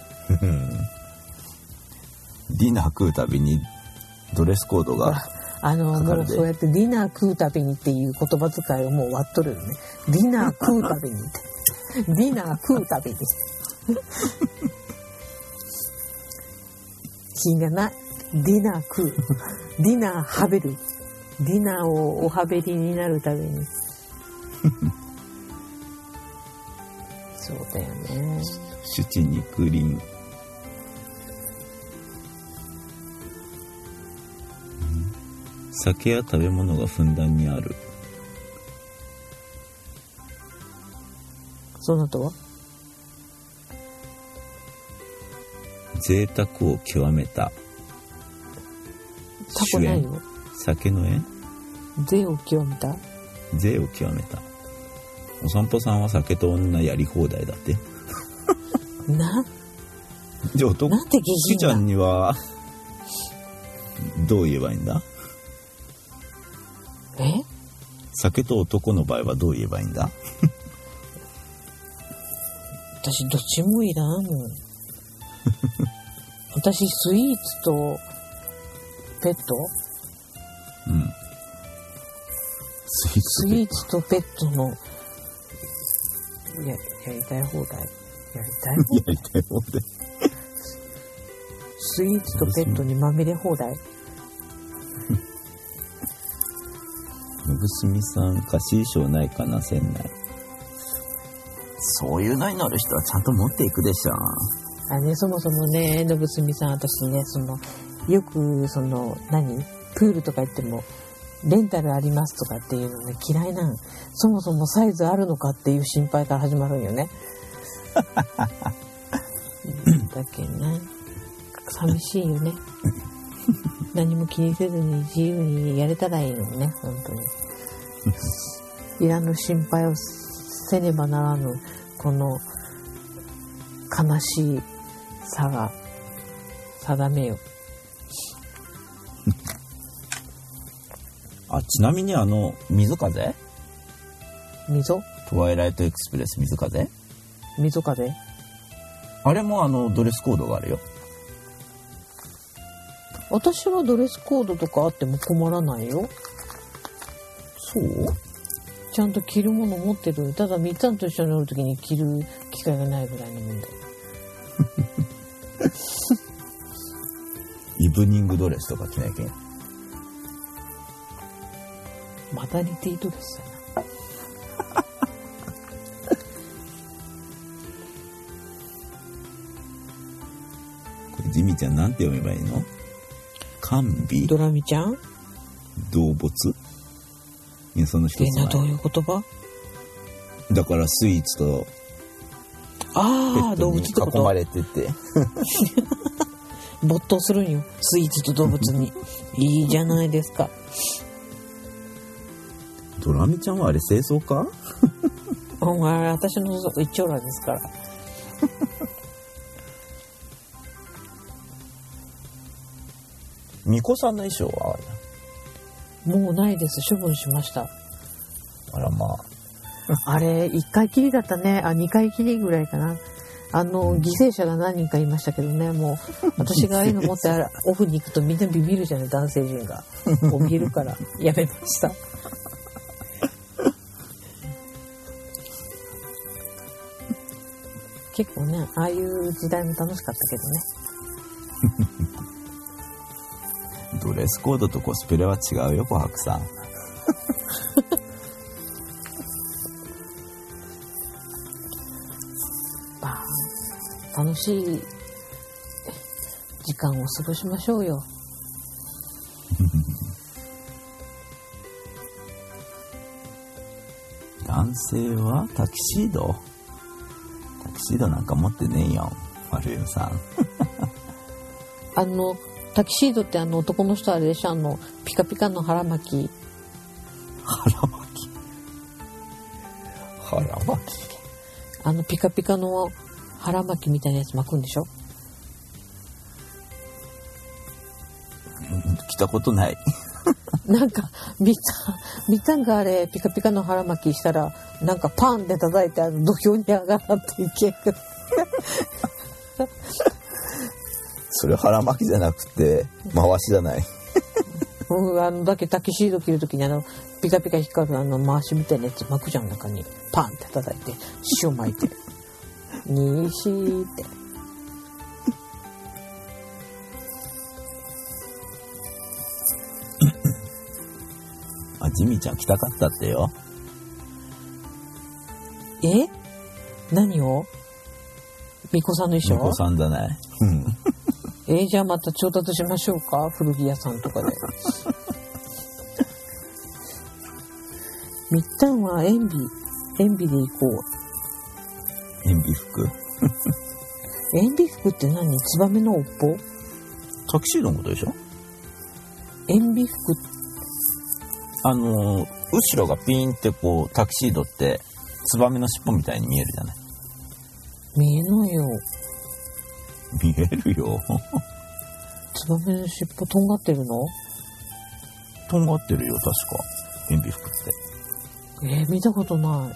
ディナー食うたびにドレスコードがあのもうそうやってディナー食うたびにっていう言葉遣いをもう割っとるよね。ディナー食うたびにってディナー食うたびに品がない。ディナー食う。ディナーはべる。ディナーをおはべりになるために。そうだよね。 主人にクリーン。酒や食べ物がふんだんにある。 その後は？ 贅沢を極めた。 タコないよ。 酒の縁？ 税を極めた？ 税を極めた。お散歩さんは酒と女やり放題だって。 な？ じゃあ男、 なんて下品な。 ちゃんにはどう言えばいいんだ？ え？ 酒と男の場合はどう言えばいいんだ？ 私どっちもいらんもん。私スイーツとペット？ うん。スイーツスイーツとペットのややりたい放題。やりたい放題。 やりたい放題。 スイーツとペットにまみれ放題。 のぶすみさん、貸衣装ないかな、船内。そういうのに乗る人はちゃんと持っていくでしょ。 あね、そもそもね、のぶすみさん、私ね、その、よく、その、何プールとか行っても、レンタルありますとかっていうのね、嫌いなん。そもそもサイズあるのかっていう心配から始まるんよね。だけどね、寂しいよね。何も気にせずに自由にやれたらいいのにね、本当に。いらぬ心配をせねばならぬ、この悲しいさが定めよ。 あ、ちなみにあの、溝風溝？ トワイライトエクスプレス溝風溝風？ あれもあの、ドレスコードがあるよ。 私はドレスコードとかあっても困らないよ。 そう？ ちゃんと着るもの持ってる。ただみっつぁんと一緒に乗るときに着る機会がないぐらいのもんだよ。 イブニングドレスとか着なきゃいけん。 マタニティドレスだな。 これジミちゃんなんて読めばいいの？甘美？ ドラミちゃん？ 動物？いや、その一つえな、 前。 どういう言葉？ だからスイーツとペああ、 ットに動物ってこ囲まと。 れてて、 没頭するんよ。スイーツと動物に。いいじゃないですか。 ドラミちゃんはあれ清掃か？ ほんま、私の一丁羅ですから。 巫女さんの衣装はもうないです。処分しました。 あらまあ。 あれ、一回きりだったね。あ、二回きりぐらいかな。あの、犠牲者が何人かいましたけどね、もう、私がああいうの持ってオフに行くとみんなビビるじゃない、男性陣が。もう見るから、やめました。結構ね、ああいう時代も楽しかったけどね。 ドレスコードとコスプレは違うよ、琥珀さん。 まあ、楽しい時間を過ごしましょうよ。 男性はタキシード？タキシードなんか持ってねえよ、丸代さん。 あの、タキシードってあの男の人あれでしょ、あの、ピカピカの腹巻き。 腹巻き。腹巻き。 あのピカピカの腹巻きみたいなやつ巻くんでしょ？ 着たことない。 なんか、みったん、みったんがあれ、ピカピカの腹巻きしたら、なんかパンって叩いて、あの、土俵に上がらっていける。 それ腹巻きじゃなくて、回しじゃない。 うん、あの、だけタキシード着るときにあの、ピカピカ光るあの、回しみたいなやつ巻くじゃん、中に。パンって叩いて、塩巻いて。にしーって。 あ、ジミちゃん着たかったってよ。 え？何を？みこさんの衣装？ みこさんだね。うん。 えー、じゃあまた調達しましょうか、古着屋さんとかで。みったんは塩ビ、塩ビで行こう。 塩ビ服。 塩ビ服って何？ツバメの尾っぽ？ タキシードのことでしょ？ 塩ビ服。 あのー、後ろがピーンってこう、タキシードって、ツバメの尻尾みたいに見えるじゃない？ 見えないよ。 見えるよ。 ツバメの尻尾とんがってるの？ とんがってるよ、確か。塩ビ服って。 えー、見たことない。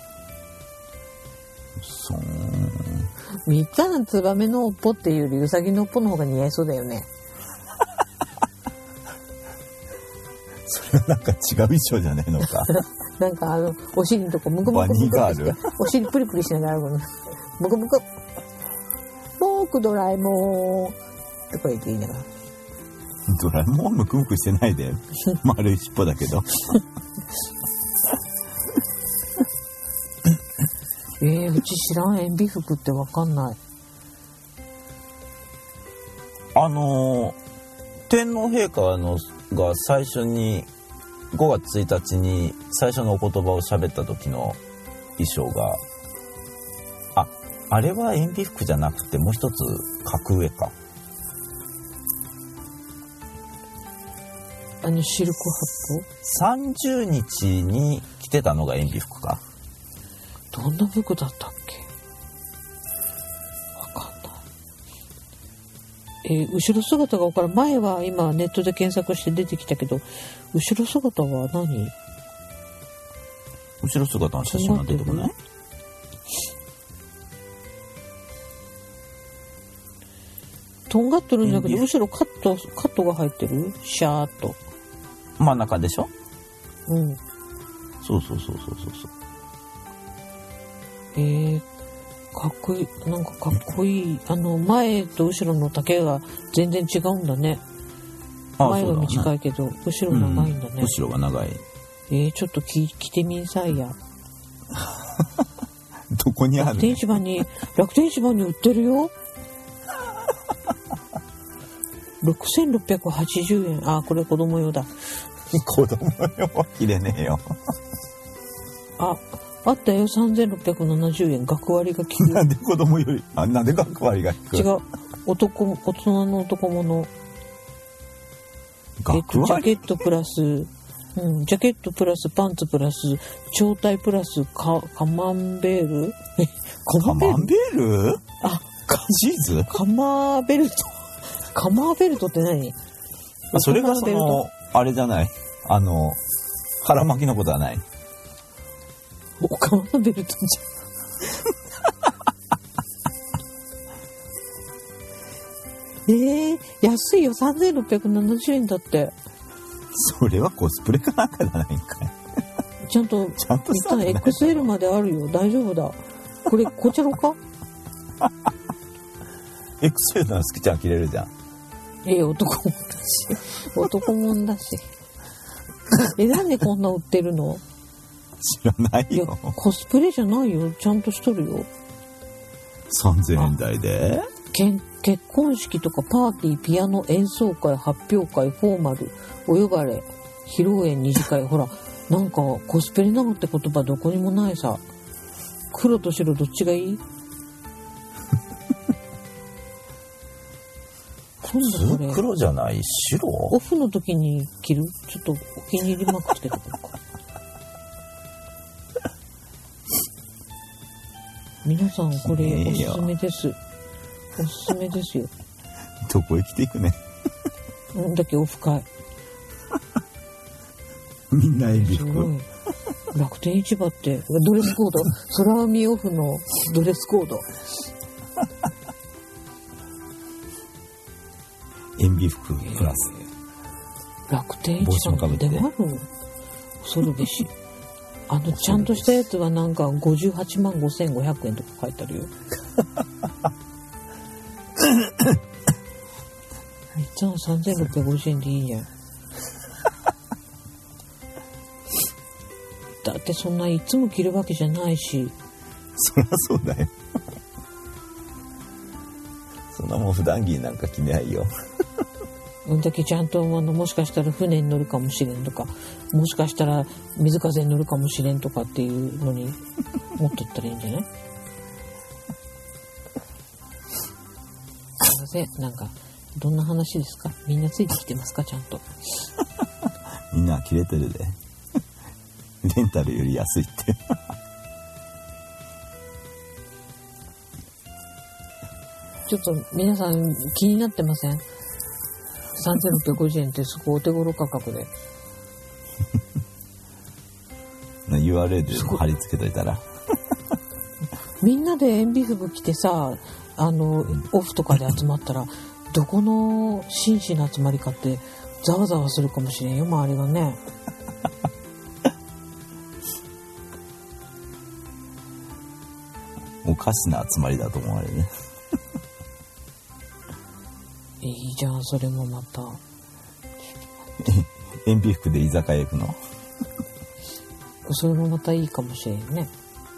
そーん。 みったんツバメの尾っぽっていうよりウサギの尾っぽの方が似合いそうだよね。 それはなんか違う衣装じゃねえのか。 なんかあの、お尻のとこムクムクバニーガール。 お尻プリプリしながら、ムクムク。僕ドラえもんとか言って言いながら。 ドラえもんはムクムクしてないで。丸い尻尾だけど。 えー、うち知らん。塩ビ服ってわかんない。 あのー、天皇陛下のが最初にごがつついたちに最初のお言葉を喋った時の衣装が、あ、あれは塩ビ服じゃなくてもう一つ格上か。 あのシルクハさんじゅうにちに着てたのが塩ビ服か。 ット？どんな服だったっけ？わかんない。えー、後ろ姿が分からん。前は今ネットで検索して出てきたけど、後ろ姿は何？ 後ろ姿の写真が出てこない？ とんがってるんだけど、後ろカット、カットが入ってる？シャーっと。 真ん中でしょ？ うん。 そうそうそうそうそうそう。 えー、かっこいい。なんかかっこいい。あの、前と後ろの丈が全然違うんだね。 ああ、 前はそうだね。 短いけど、後ろ長いんだね。 うん、後ろが長い。 えー、ちょっとき着てみんさいや。 どこにある？ 楽天市場に、楽天市場に売ってるよ。ろくせんろっぴゃくはちじゅうえん。あ、これ子供用だ。 子供用は着れねえよ。 あ、 あったよ、さんぜんろっぴゃくななじゅうえん学割が効く。 なんで子供より、あ、なんで学割が低い？ 違う、男、大人の男物。えっ学と、ジャケ割？ ットプラス、うん、ジャケットプラスパンツプラス長体プラスカカマンベールえカカマンベールマンベール？ あチーズ？ カマーベルトカマーベルトって何？ あ、それがそカマーベルトの、あれじゃない。あの、腹巻きのことはない。 おカマーベルトじゃん。えー、安いよ、さんぜんろっぴゃくななじゅうえんだって。 それはコスプレかなんかじゃないんかい。 ちゃんと、 ちゃんとみたい エックスエル まであるよ。大丈夫だ。これ、こちらかエクセルなら好きちゃん着れるじゃん。 ええ、男もんだし。男もんだし。え、なんでこんな売ってるの？ 知らないいや、 よ。 コスプレじゃないよ。ちゃんとしとるよ。 さんぜんえん台で？ けん結婚式とかパーティー、ピアノ、演奏会、発表会、フォーマル、お呼ばれ、披露宴、二次会。ほら、なんかコスプレなのって言葉どこにもないさ。黒と白どっちがいい？今度これ黒じゃない白？ オフの時に着る？ちょっとお気に入りマークつけとこうか。皆さんこれおすすめです。おすすめですよ。 どこへ着ていくね。 うんだけオフ会。 みんな演技すご服。 い。楽天市場ってドレスコード。空海オフのドレスコード。 演技服プラス。 楽天市場ってでもあるの？恐るべし。あのちゃんとしたやつはなんかごじゅうはちまんごせんごひゃくえんとか書いてあるよ。みっちゃんさんぜんろっぴゃくごじゅうえんでいいやん。だってそんないつも着るわけじゃないし。 そりゃそうだよ。そんなもん普段着なんか着ないよ。 うんだけちゃんとあのもしかしたら船に乗るかもしれんとか、もしかしたら水風に乗るかもしれんとかっていうのに持っとったらいいんじゃない？すいません、なんかどんな話ですか？みんなついてきてますか？ちゃんと。 みんな切れてるで。レンタルより安いって。 ちょっと皆さん気になってません？さんぜんろっぴゃくごじゅうえんってすごいお手頃価格で。 ユーアールエル でも貼り付けといたら。 みんなで塩ビ服着てさ、あの、オフとかで集まったら、どこの紳士の集まりかってざわざわするかもしれんよ、周りがね。 おかしな集まりだと思われるね。 いいじゃん、それもまた。 塩ビ服で居酒屋行くの？ それもまたいいかもしれんね。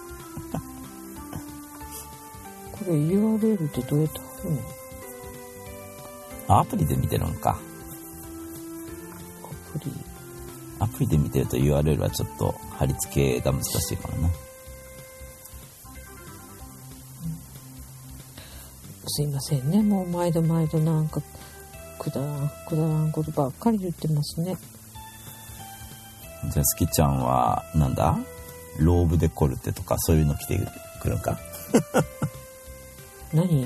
これ ユーアールエル ってどうやって貼るの？ アプリで見てるのか。 アプリ。 アプリで見てると ユーアールエル はちょっと貼り付けが難しいかもな。 すいませんね、もう毎度毎度なんかくだらんくだらんことばっかり言ってますね。 じゃあスキちゃんはなんだ、ローブデコルテとかそういうの着てくるのか？ 何？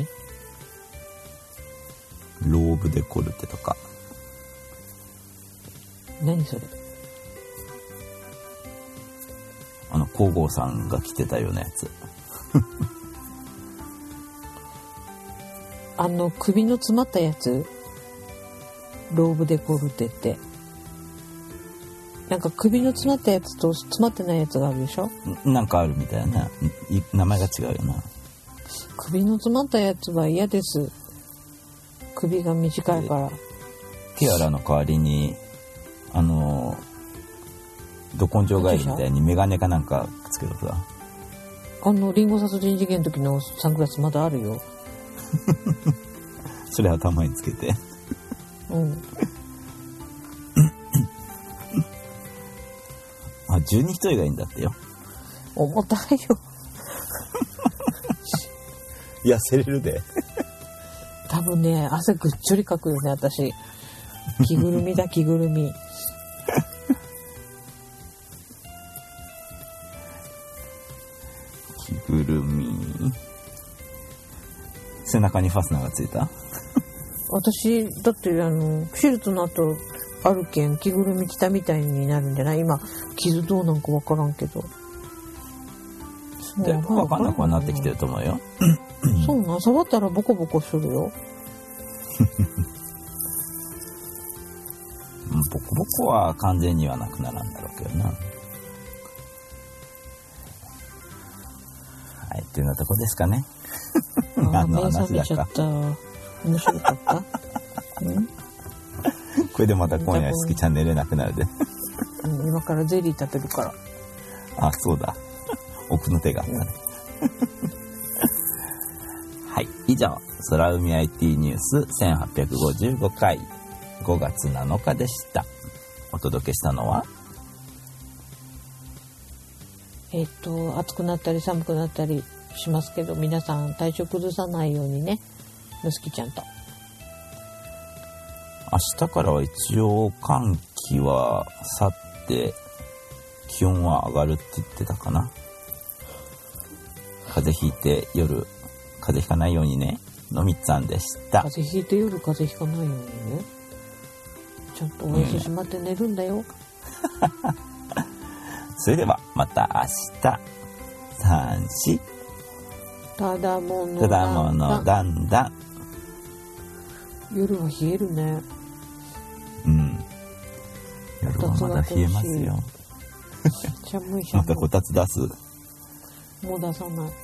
ローブデコルテとか。 何それ？ あの皇后さんが着てたようなやつ。 あの首の詰まったやつ？ローブデコルテって。なんか首の詰まったやつと詰まってないやつがあるでしょ？ なんかあるみたいな。名前が違うよな。 首の詰まったやつは嫌です。首が短いから。 ティアラの代わりにあのど根性ガエルみたいにメガネかなんかつけるさ。 あのリンゴ殺人事件の時のサングラスまだあるよ。 それ頭につけて。 うん。 あ、十二人がいいんだってよ。 重たいよ。 痩せれるで。 多分ね、汗ぐっちょりかくよね、私。着ぐるみだ、着ぐるみ。 着ぐるみ。背中にファスナーがついた？ 私、だってあの、手術の後、あるけん、着ぐるみ着たみたいになるんじゃない？今、傷どうなんかわからんけど。 で、わかんなくはなってきてると思うよ。 そうな、触ったらボコボコするよ。 ボコボコは完全にはなくならんだろうけどな。はい、っていうようなとこですかね。 あ、目覚めちゃった。面白かった。んこれでまた今夜好きチャンネルなくなるで。 うん、今からゼリー食べるから。 あ、そうだ。奥の手があったね。はい、以上、空海 アイティー ニュースせんはっぴゃくごじゅうごかいごがつなのかでした。お届けしたのは、 えっと、暑くなったり寒くなったりしますけど、皆さん体調崩さないようにね、むすきちゃんと。 明日からは一応寒気は去って気温は上がるって言ってたかな。風邪ひいて夜風邪ひかないようにね。のみっつぁんでした。 風邪ひいて夜風邪ひかないようにね。ちゃんとおへそしまって寝るんだよ。うん、 それではまた明日。さん、し。 ただものただものだんだん。 夜は冷えるね。 うん。夜はまだ冷えますよ。 寒い寒い。 またこたつ出す。 もう出さない。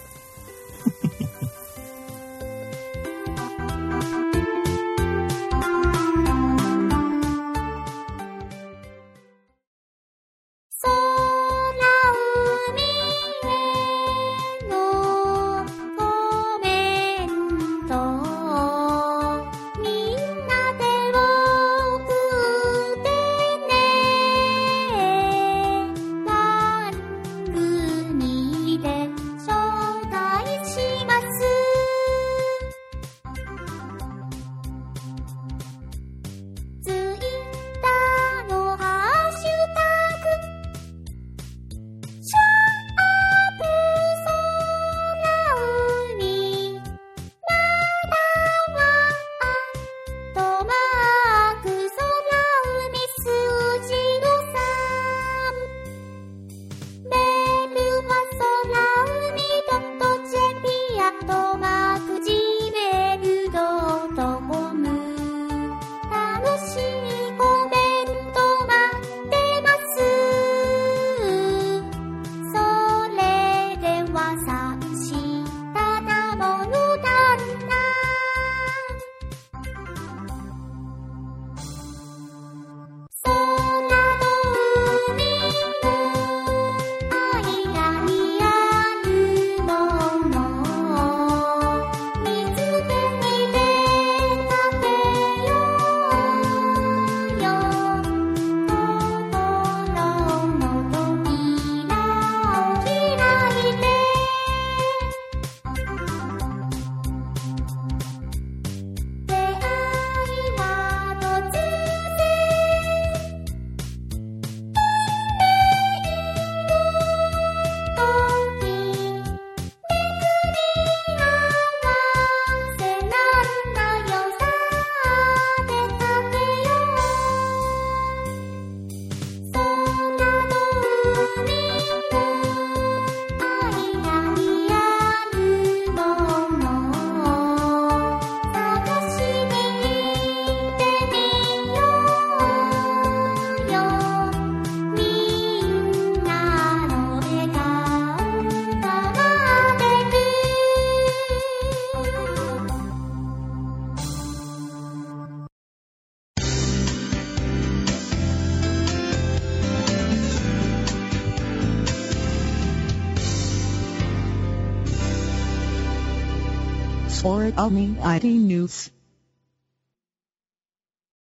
Or Omni アイティー News